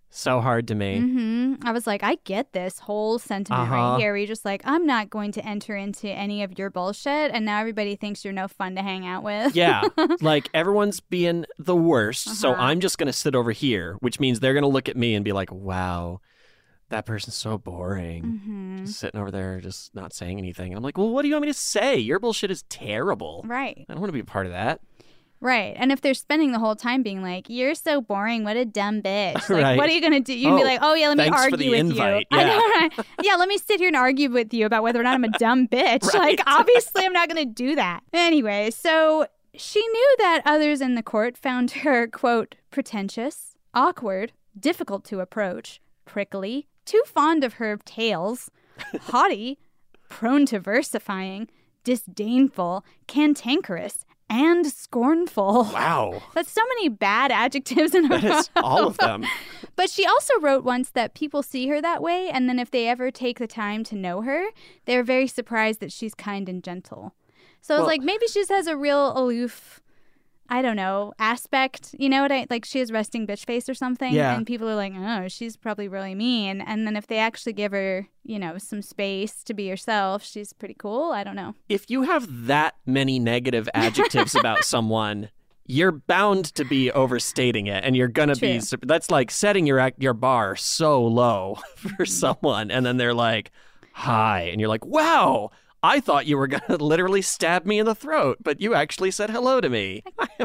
So hard to me. Mm-hmm. I was like, I get this whole sentiment right here. Where you're just like, I'm not going to enter into any of your bullshit, and now everybody thinks you're no fun to hang out with. Yeah, like everyone's being the worst, so I'm just going to sit over here, which means they're going to look at me and be like, wow, that person's so boring. Mm-hmm. Just sitting over there, just not saying anything. I'm like, well, what do you want me to say? Your bullshit is terrible. Right. I don't want to be a part of that. Right. And if they're spending the whole time being like, you're so boring, what a dumb bitch. Like, Right. what are you going to do? You'd be like, oh, yeah, let me thanks argue for the with invite. you. Yeah. I know, right? Yeah, let me sit here and argue with you about whether or not I'm a dumb bitch. Right. Like, obviously, I'm not going to do that. Anyway, so she knew that others in the court found her, quote, pretentious, awkward, difficult to approach, prickly, too fond of her tales, haughty, prone to versifying, disdainful, cantankerous, and scornful. Wow. That's so many bad adjectives in her. That is all of them. But she also wrote once that people see her that way, and then if they ever take the time to know her, they're very surprised that she's kind and gentle. So I was like, maybe she just has a real aloof, I don't know, aspect. You know what like she has resting bitch face or something. Yeah. And people are like, oh, she's probably really mean. And then if they actually give her, some space to be herself, she's pretty cool. I don't know. If you have that many negative adjectives about someone, you're bound to be overstating it, and you're gonna be. That's like setting your bar so low for someone, and then they're like, "Hi," and you're like, "Wow, I thought you were gonna literally stab me in the throat, but you actually said hello to me." I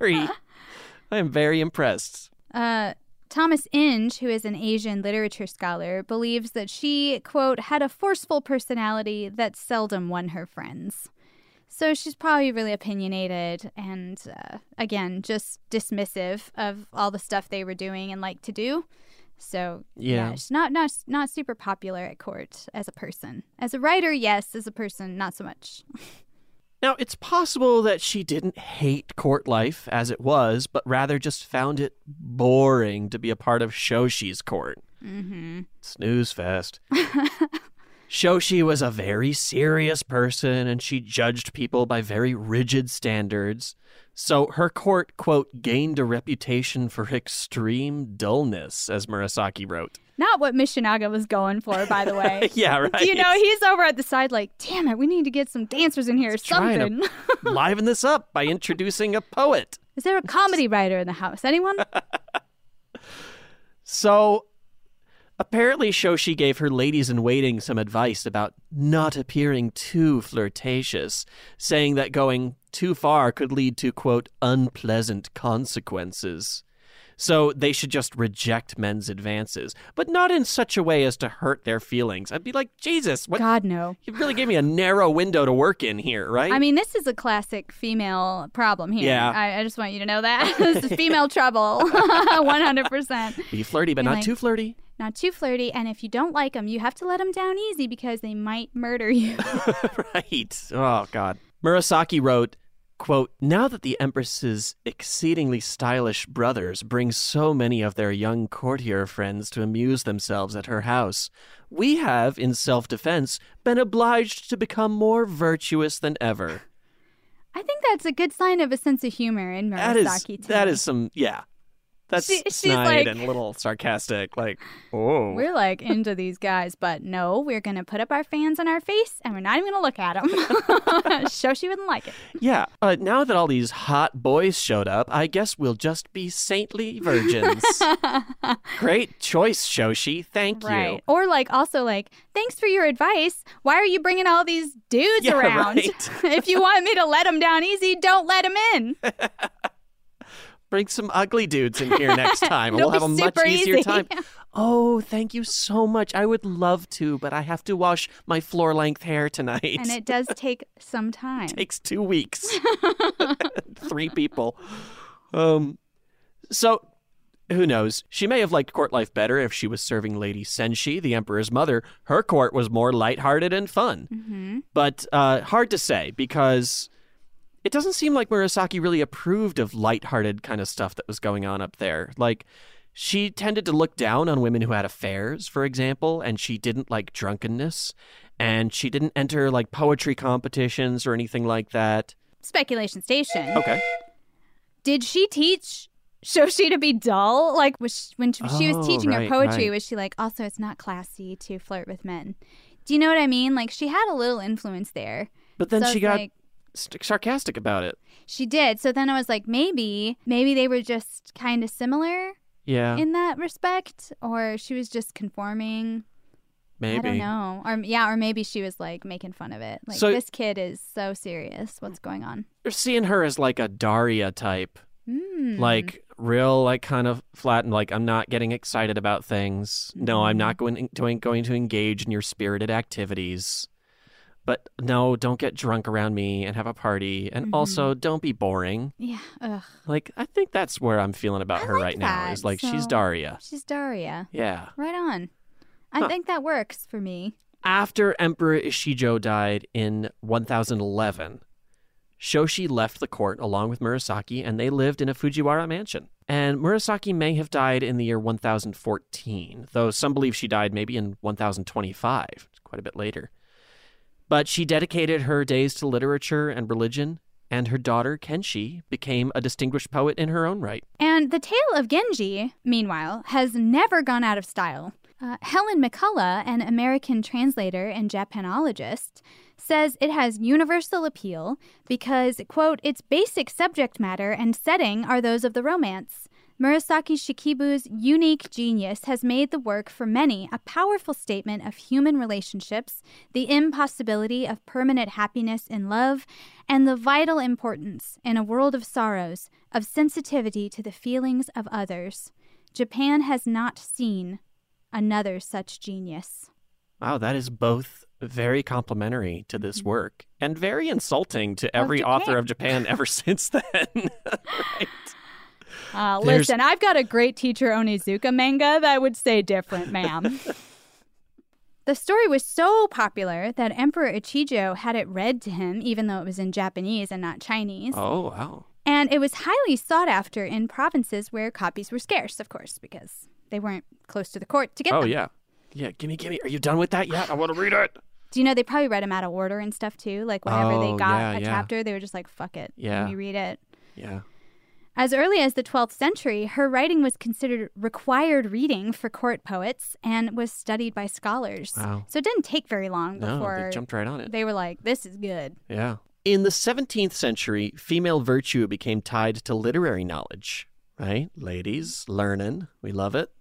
am very impressed. Thomas Inge, who is an Asian literature scholar, believes that she, quote, had a forceful personality that seldom won her friends. So she's probably really opinionated and, again, just dismissive of all the stuff they were doing and like to do. So, yeah she's not super popular at court as a person. As a writer, yes. As a person, not so much. Now, it's possible that she didn't hate court life as it was, but rather just found it boring to be a part of Shoshi's court. Mm-hmm. Snooze fest. Shoshi was a very serious person, and she judged people by very rigid standards. So her court, quote, gained a reputation for extreme dullness, as Murasaki wrote. Not what Michinaga was going for, by the way. Yeah, right. He's over at the side like, damn it, we need to get some dancers in here or something. Trying to liven this up by introducing a poet. Is there a comedy writer in the house? Anyone? So, apparently Shoshi gave her ladies-in-waiting some advice about not appearing too flirtatious, saying that going too far could lead to, quote, unpleasant consequences. So they should just reject men's advances, but not in such a way as to hurt their feelings. I'd be like, Jesus, what? God, no. You really gave me a narrow window to work in here, right? I mean, this is a classic female problem here. Yeah. I just want you to know that. This is female trouble, 100%. Be flirty, but not too flirty. Not too flirty, and if you don't like them, you have to let them down easy because they might murder you. Right. Oh, God. Murasaki wrote, quote, now that the Empress's exceedingly stylish brothers bring so many of their young courtier friends to amuse themselves at her house, we have, in self-defense, been obliged to become more virtuous than ever. I think that's a good sign of a sense of humor in Murasaki, That is some, yeah. That's she's snide like, and a little sarcastic, like, oh. We're like into these guys, but no, we're going to put up our fans on our face and we're not even going to look at them. Shoshi wouldn't like it. Yeah, now that all these hot boys showed up, I guess we'll just be saintly virgins. Great choice, Shoshi. Thank you. Or also thanks for your advice. Why are you bringing all these dudes around? Right. If you want me to let them down easy, don't let them in. Bring some ugly dudes in here next time, and we'll have a much easier time. Oh, thank you so much. I would love to, but I have to wash my floor-length hair tonight. And it does take some time. It takes 2 weeks. 3 people. So, who knows? She may have liked court life better if she was serving Lady Senshi, the Emperor's mother. Her court was more lighthearted and fun. Mm-hmm. But hard to say, because it doesn't seem like Murasaki really approved of lighthearted kind of stuff that was going on up there. Like, she tended to look down on women who had affairs, for example, and she didn't like drunkenness, and she didn't enter, poetry competitions or anything like that. Speculation Station. Okay. Did she teach Shoshi to be dull? Like, when she was teaching her poetry, was she like, also, it's not classy to flirt with men? Do you know what I mean? Like, she had a little influence there. But then she got sarcastic about it. She did. So then I was like, maybe they were just kind of similar in that respect, or she was just conforming. Maybe. I don't know. Or maybe she was like making fun of it. Like, so, this kid is so serious. What's going on? You're seeing her as like a Daria type. Like real, like kind of flat and like, I'm not getting excited about things. No, I'm not going to engage in your spirited activities. But no, don't get drunk around me and have a party. And also, don't be boring. Yeah. Ugh. Like, I think that's where I'm feeling about her right now. Is like, she's Daria. She's Daria. Yeah. Right on. I think that works for me. After Emperor Ishijo died in 1011, Shoshi left the court along with Murasaki, and they lived in a Fujiwara mansion. And Murasaki may have died in the year 1014, though some believe she died maybe in 1025, quite a bit later. But she dedicated her days to literature and religion, and her daughter, Kenshi, became a distinguished poet in her own right. And the tale of Genji, meanwhile, has never gone out of style. Helen McCullough, an American translator and Japanologist, says it has universal appeal because, quote, its basic subject matter and setting are those of the romance. Murasaki Shikibu's unique genius has made the work for many a powerful statement of human relationships, the impossibility of permanent happiness in love, and the vital importance, in a world of sorrows, of sensitivity to the feelings of others. Japan has not seen another such genius. Wow, that is both very complimentary to this work and very insulting to every author of Japan ever since then. Right. Listen, I've got a great Teacher Onizuka manga that would say different, ma'am. The story was so popular that Emperor Ichijo had it read to him, even though it was in Japanese and not Chinese. Oh, wow. And it was highly sought after in provinces where copies were scarce, of course, because they weren't close to the court to get them. Oh, yeah. Yeah, gimme. Are you done with that yet? I want to read it. Do you know they probably read them out of order and stuff, too? Like, whenever they got a chapter, they were just like, fuck it. Let me read it. Yeah. As early as the 12th century, her writing was considered required reading for court poets and was studied by scholars. Wow. So it didn't take very long before they jumped right on it. They were like, this is good. Yeah. In the 17th century, female virtue became tied to literary knowledge, right? Ladies, learning. We love it.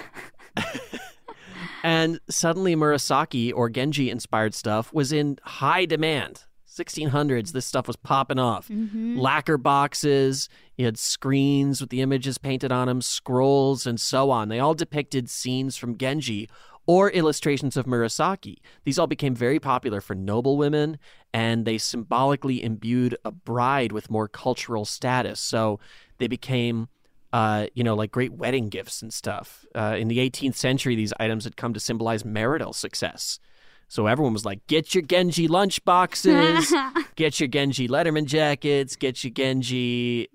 And suddenly Murasaki or Genji-inspired stuff was in high demand. 1600s, this stuff was popping off. Lacquer boxes, you had screens with the images painted on them, scrolls, and so on. They all depicted scenes from Genji or illustrations of Murasaki. These all became very popular for noblewomen, and they symbolically imbued a bride with more cultural status. So they became, like great wedding gifts and stuff. In the 18th century, these items had come to symbolize marital success. So everyone was like, get your Genji lunch boxes, get your Genji Letterman jackets, get your Genji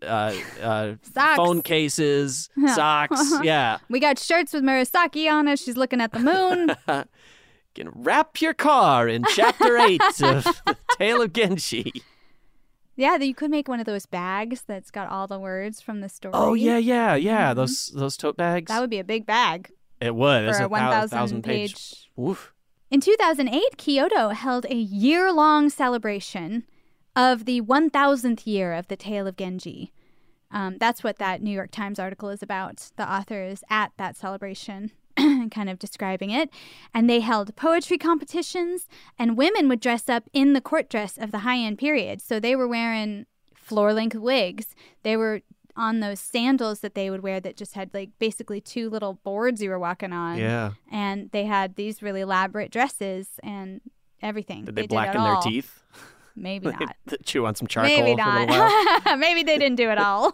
phone cases, socks. Yeah. We got shirts with Murasaki on it. She's looking at the moon. Can wrap your car in Chapter 8 of The Tale of Genji. Yeah, you could make one of those bags that's got all the words from the story. Oh, yeah. Mm-hmm. Those tote bags. That would be a big bag. It would. For a 1,000 page. Oof. In 2008, Kyoto held a year-long celebration of the 1,000th year of the Tale of Genji. That's what that New York Times article is about. The author is at that celebration, kind of describing it. And they held poetry competitions, and women would dress up in the court dress of the Heian period. So they were wearing floor-length wigs. They were on those sandals that they would wear that just had like basically two little boards you were walking on. Yeah. And they had these really elaborate dresses and everything. Did they blacken their teeth? Maybe not. Chew on some charcoal. Maybe for a little while? Maybe they didn't do it all.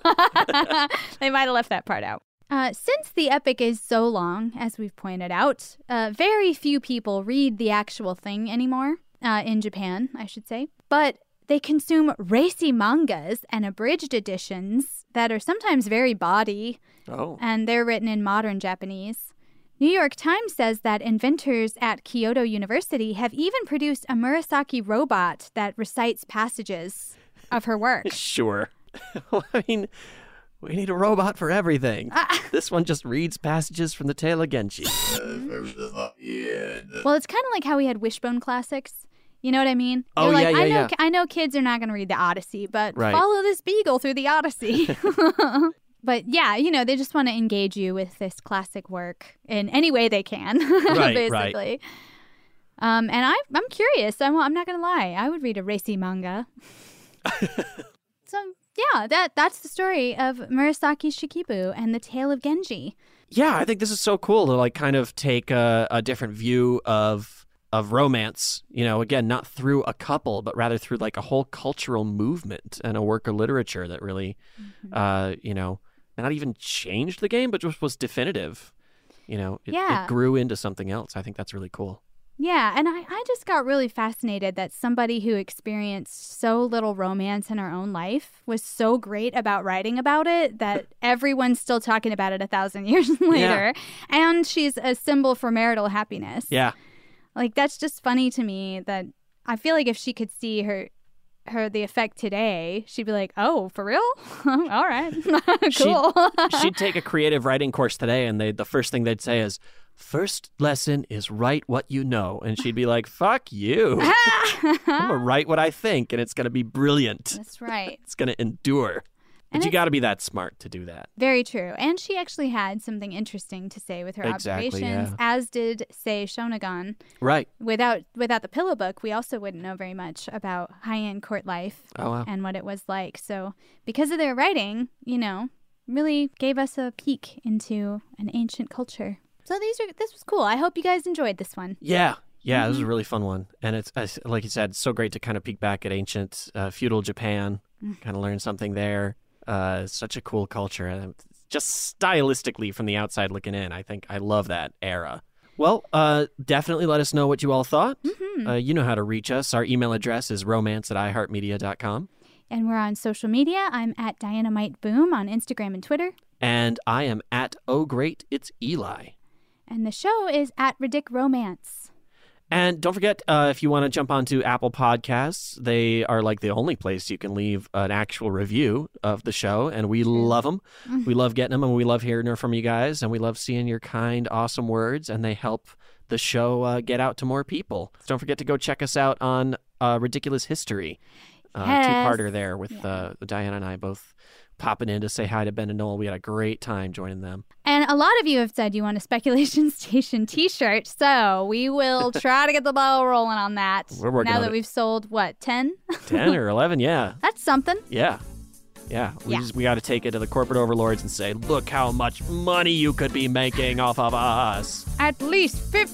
They might have left that part out. Since the epic is so long, as we've pointed out, very few people read the actual thing anymore, in Japan, I should say. But they consume racy mangas and abridged editions that are sometimes very bawdy, and they're written in modern Japanese. New York Times says that inventors at Kyoto University have even produced a Murasaki robot that recites passages of her work. Sure. I mean, We need a robot for everything. This one just reads passages from the Tale of Genji. Well, it's kind of like how we had Wishbone Classics. You know what I mean? Oh, You're like, yeah. I know kids are not going to read the Odyssey, but Right. follow this beagle through the Odyssey. But yeah, they just want to engage you with this classic work in any way they can, basically. Right. And I'm curious. I'm not going to lie. I would read a racy manga. So yeah, that's the story of Murasaki Shikibu and the Tale of Genji. Yeah, I think this is so cool to like kind of take a different view of romance, again, not through a couple, but rather through like a whole cultural movement and a work of literature that really, not even changed the game, but just was definitive. It grew into something else. I think that's really cool. Yeah, and I just got really fascinated that somebody who experienced so little romance in her own life was so great about writing about it that everyone's still talking about it 1,000 years later. Yeah. And she's a symbol for marital happiness. Yeah. Like, that's just funny to me that I feel like if she could see the effect today, she'd be like, oh, for real? All right. Cool. She'd take a creative writing course today, and the first thing they'd say is, first lesson is write what you know. And she'd be like, fuck you. I'm going to write what I think, and it's going to be brilliant. That's right. It's going to endure. But you got to be that smart to do that. Very true. And she actually had something interesting to say with her observations, as did, say, Shonagon. Right. Without the pillow book, we also wouldn't know very much about high-end court life and what it was like. So because of their writing, really gave us a peek into an ancient culture. So this was cool. I hope you guys enjoyed this one. Yeah. Yeah, This was a really fun one. And it's, like you said, so great to kind of peek back at ancient feudal Japan, kind of learn something there. Such a cool culture. Just stylistically from the outside looking in, I think I love that era. Well, definitely let us know what you all thought. Mm-hmm. You know how to reach us. Our email address is romance@iheartmedia.com. And we're on social media. I'm at DynamiteBoom on Instagram and Twitter. And I am at Oh Great, It's Eli. And the show is at Ridic Romance. And don't forget, if you want to jump onto Apple Podcasts, they are like the only place you can leave an actual review of the show, and we love them. We love getting them, and we love hearing from you guys, and we love seeing your kind, awesome words, and they help the show get out to more people. So don't forget to go check us out on Ridiculous History, two-parter there with Diana and I both popping in to say hi to Ben and Noel. We had a great time joining them. And a lot of you have said you want a Speculation Station t-shirt, so we will try to get the ball rolling on that. We're working now on that we've sold, 10? 10 or 11, yeah. That's something. Yeah. We got to take it to the corporate overlords and say, look how much money you could be making off of us. At least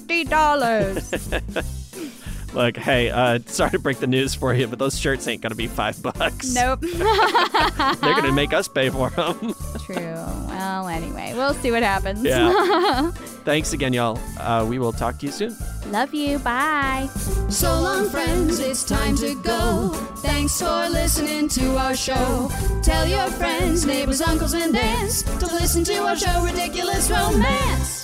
$50. Look, hey, sorry to break the news for you, but those shirts ain't going to be $5. Nope. They're going to make us pay for them. True. Well, anyway, we'll see what happens. Yeah. Thanks again, y'all. We will talk to you soon. Love you. Bye. So long, friends. It's time to go. Thanks for listening to our show. Tell your friends, neighbors, uncles, and aunts to listen to our show, Ridiculous Romance.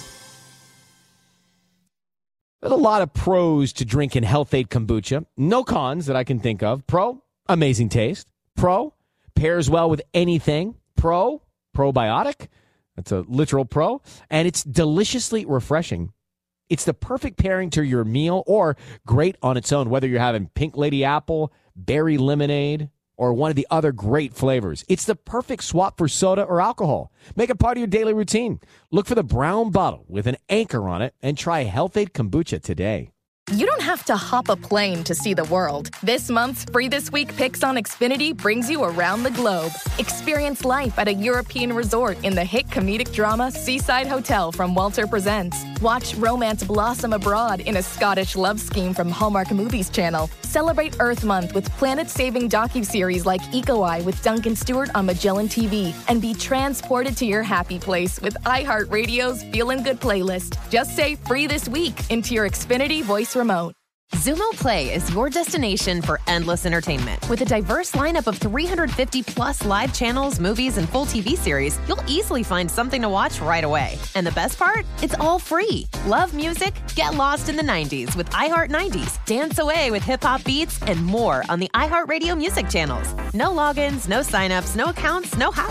There's a lot of pros to drinking Health-Ade kombucha. No cons that I can think of. Pro, amazing taste. Pro, pairs well with anything. Pro, probiotic. That's a literal pro. And it's deliciously refreshing. It's the perfect pairing to your meal or great on its own, whether you're having pink lady apple, berry lemonade, or one of the other great flavors. It's the perfect swap for soda or alcohol. Make it part of your daily routine. Look for the brown bottle with an anchor on it and try Health-Ade kombucha today. You don't have to hop a plane to see the world. This month's Free This Week Picks on Xfinity brings you around the globe. Experience life at a European resort in the hit comedic drama Seaside Hotel from Walter Presents. Watch romance blossom abroad in a Scottish love scheme from Hallmark Movies Channel. Celebrate Earth Month with planet-saving docuseries like Eco Eye with Duncan Stewart on Magellan TV. And be transported to your happy place with iHeartRadio's Feelin' Good playlist. Just say Free This Week into your Xfinity voice remote. Xumo Play is your destination for endless entertainment. With a diverse lineup of 350 plus live channels, movies, and full TV series, you'll easily find something to watch right away. And the best part? It's all free. Love music? Get lost in the 90s with iHeart 90s, dance away with hip-hop beats, and more on the iHeartRadio music channels. No logins, no signups, no accounts, no hassle.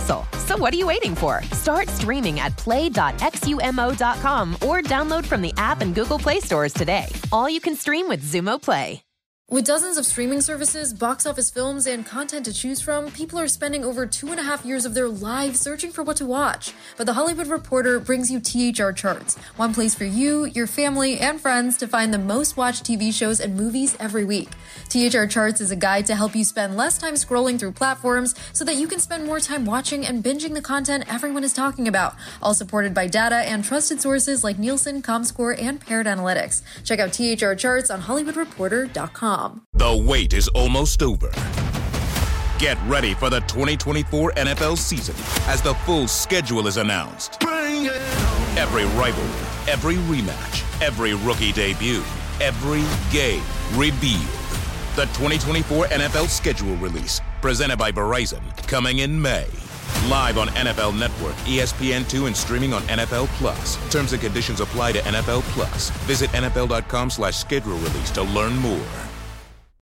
So what are you waiting for? Start streaming at play.xumo.com or download from the app and Google Play stores today. All you can stream with Xumo Play. With dozens of streaming services, box office films, and content to choose from, people are spending over 2.5 years of their lives searching for what to watch. But The Hollywood Reporter brings you THR Charts, one place for you, your family, and friends to find the most watched TV shows and movies every week. THR Charts is a guide to help you spend less time scrolling through platforms so that you can spend more time watching and binging the content everyone is talking about, all supported by data and trusted sources like Nielsen, Comscore, and Paired Analytics. Check out THR Charts on HollywoodReporter.com. The wait is almost over. Get ready for the 2024 NFL season as the full schedule is announced. Every rivalry, every rematch, every rookie debut, every game revealed. The 2024 NFL schedule release, presented by Verizon, coming in May. Live on NFL Network, ESPN2, and streaming on NFL Plus. Terms and conditions apply to NFL Plus. Visit NFL.com/schedule release to learn more.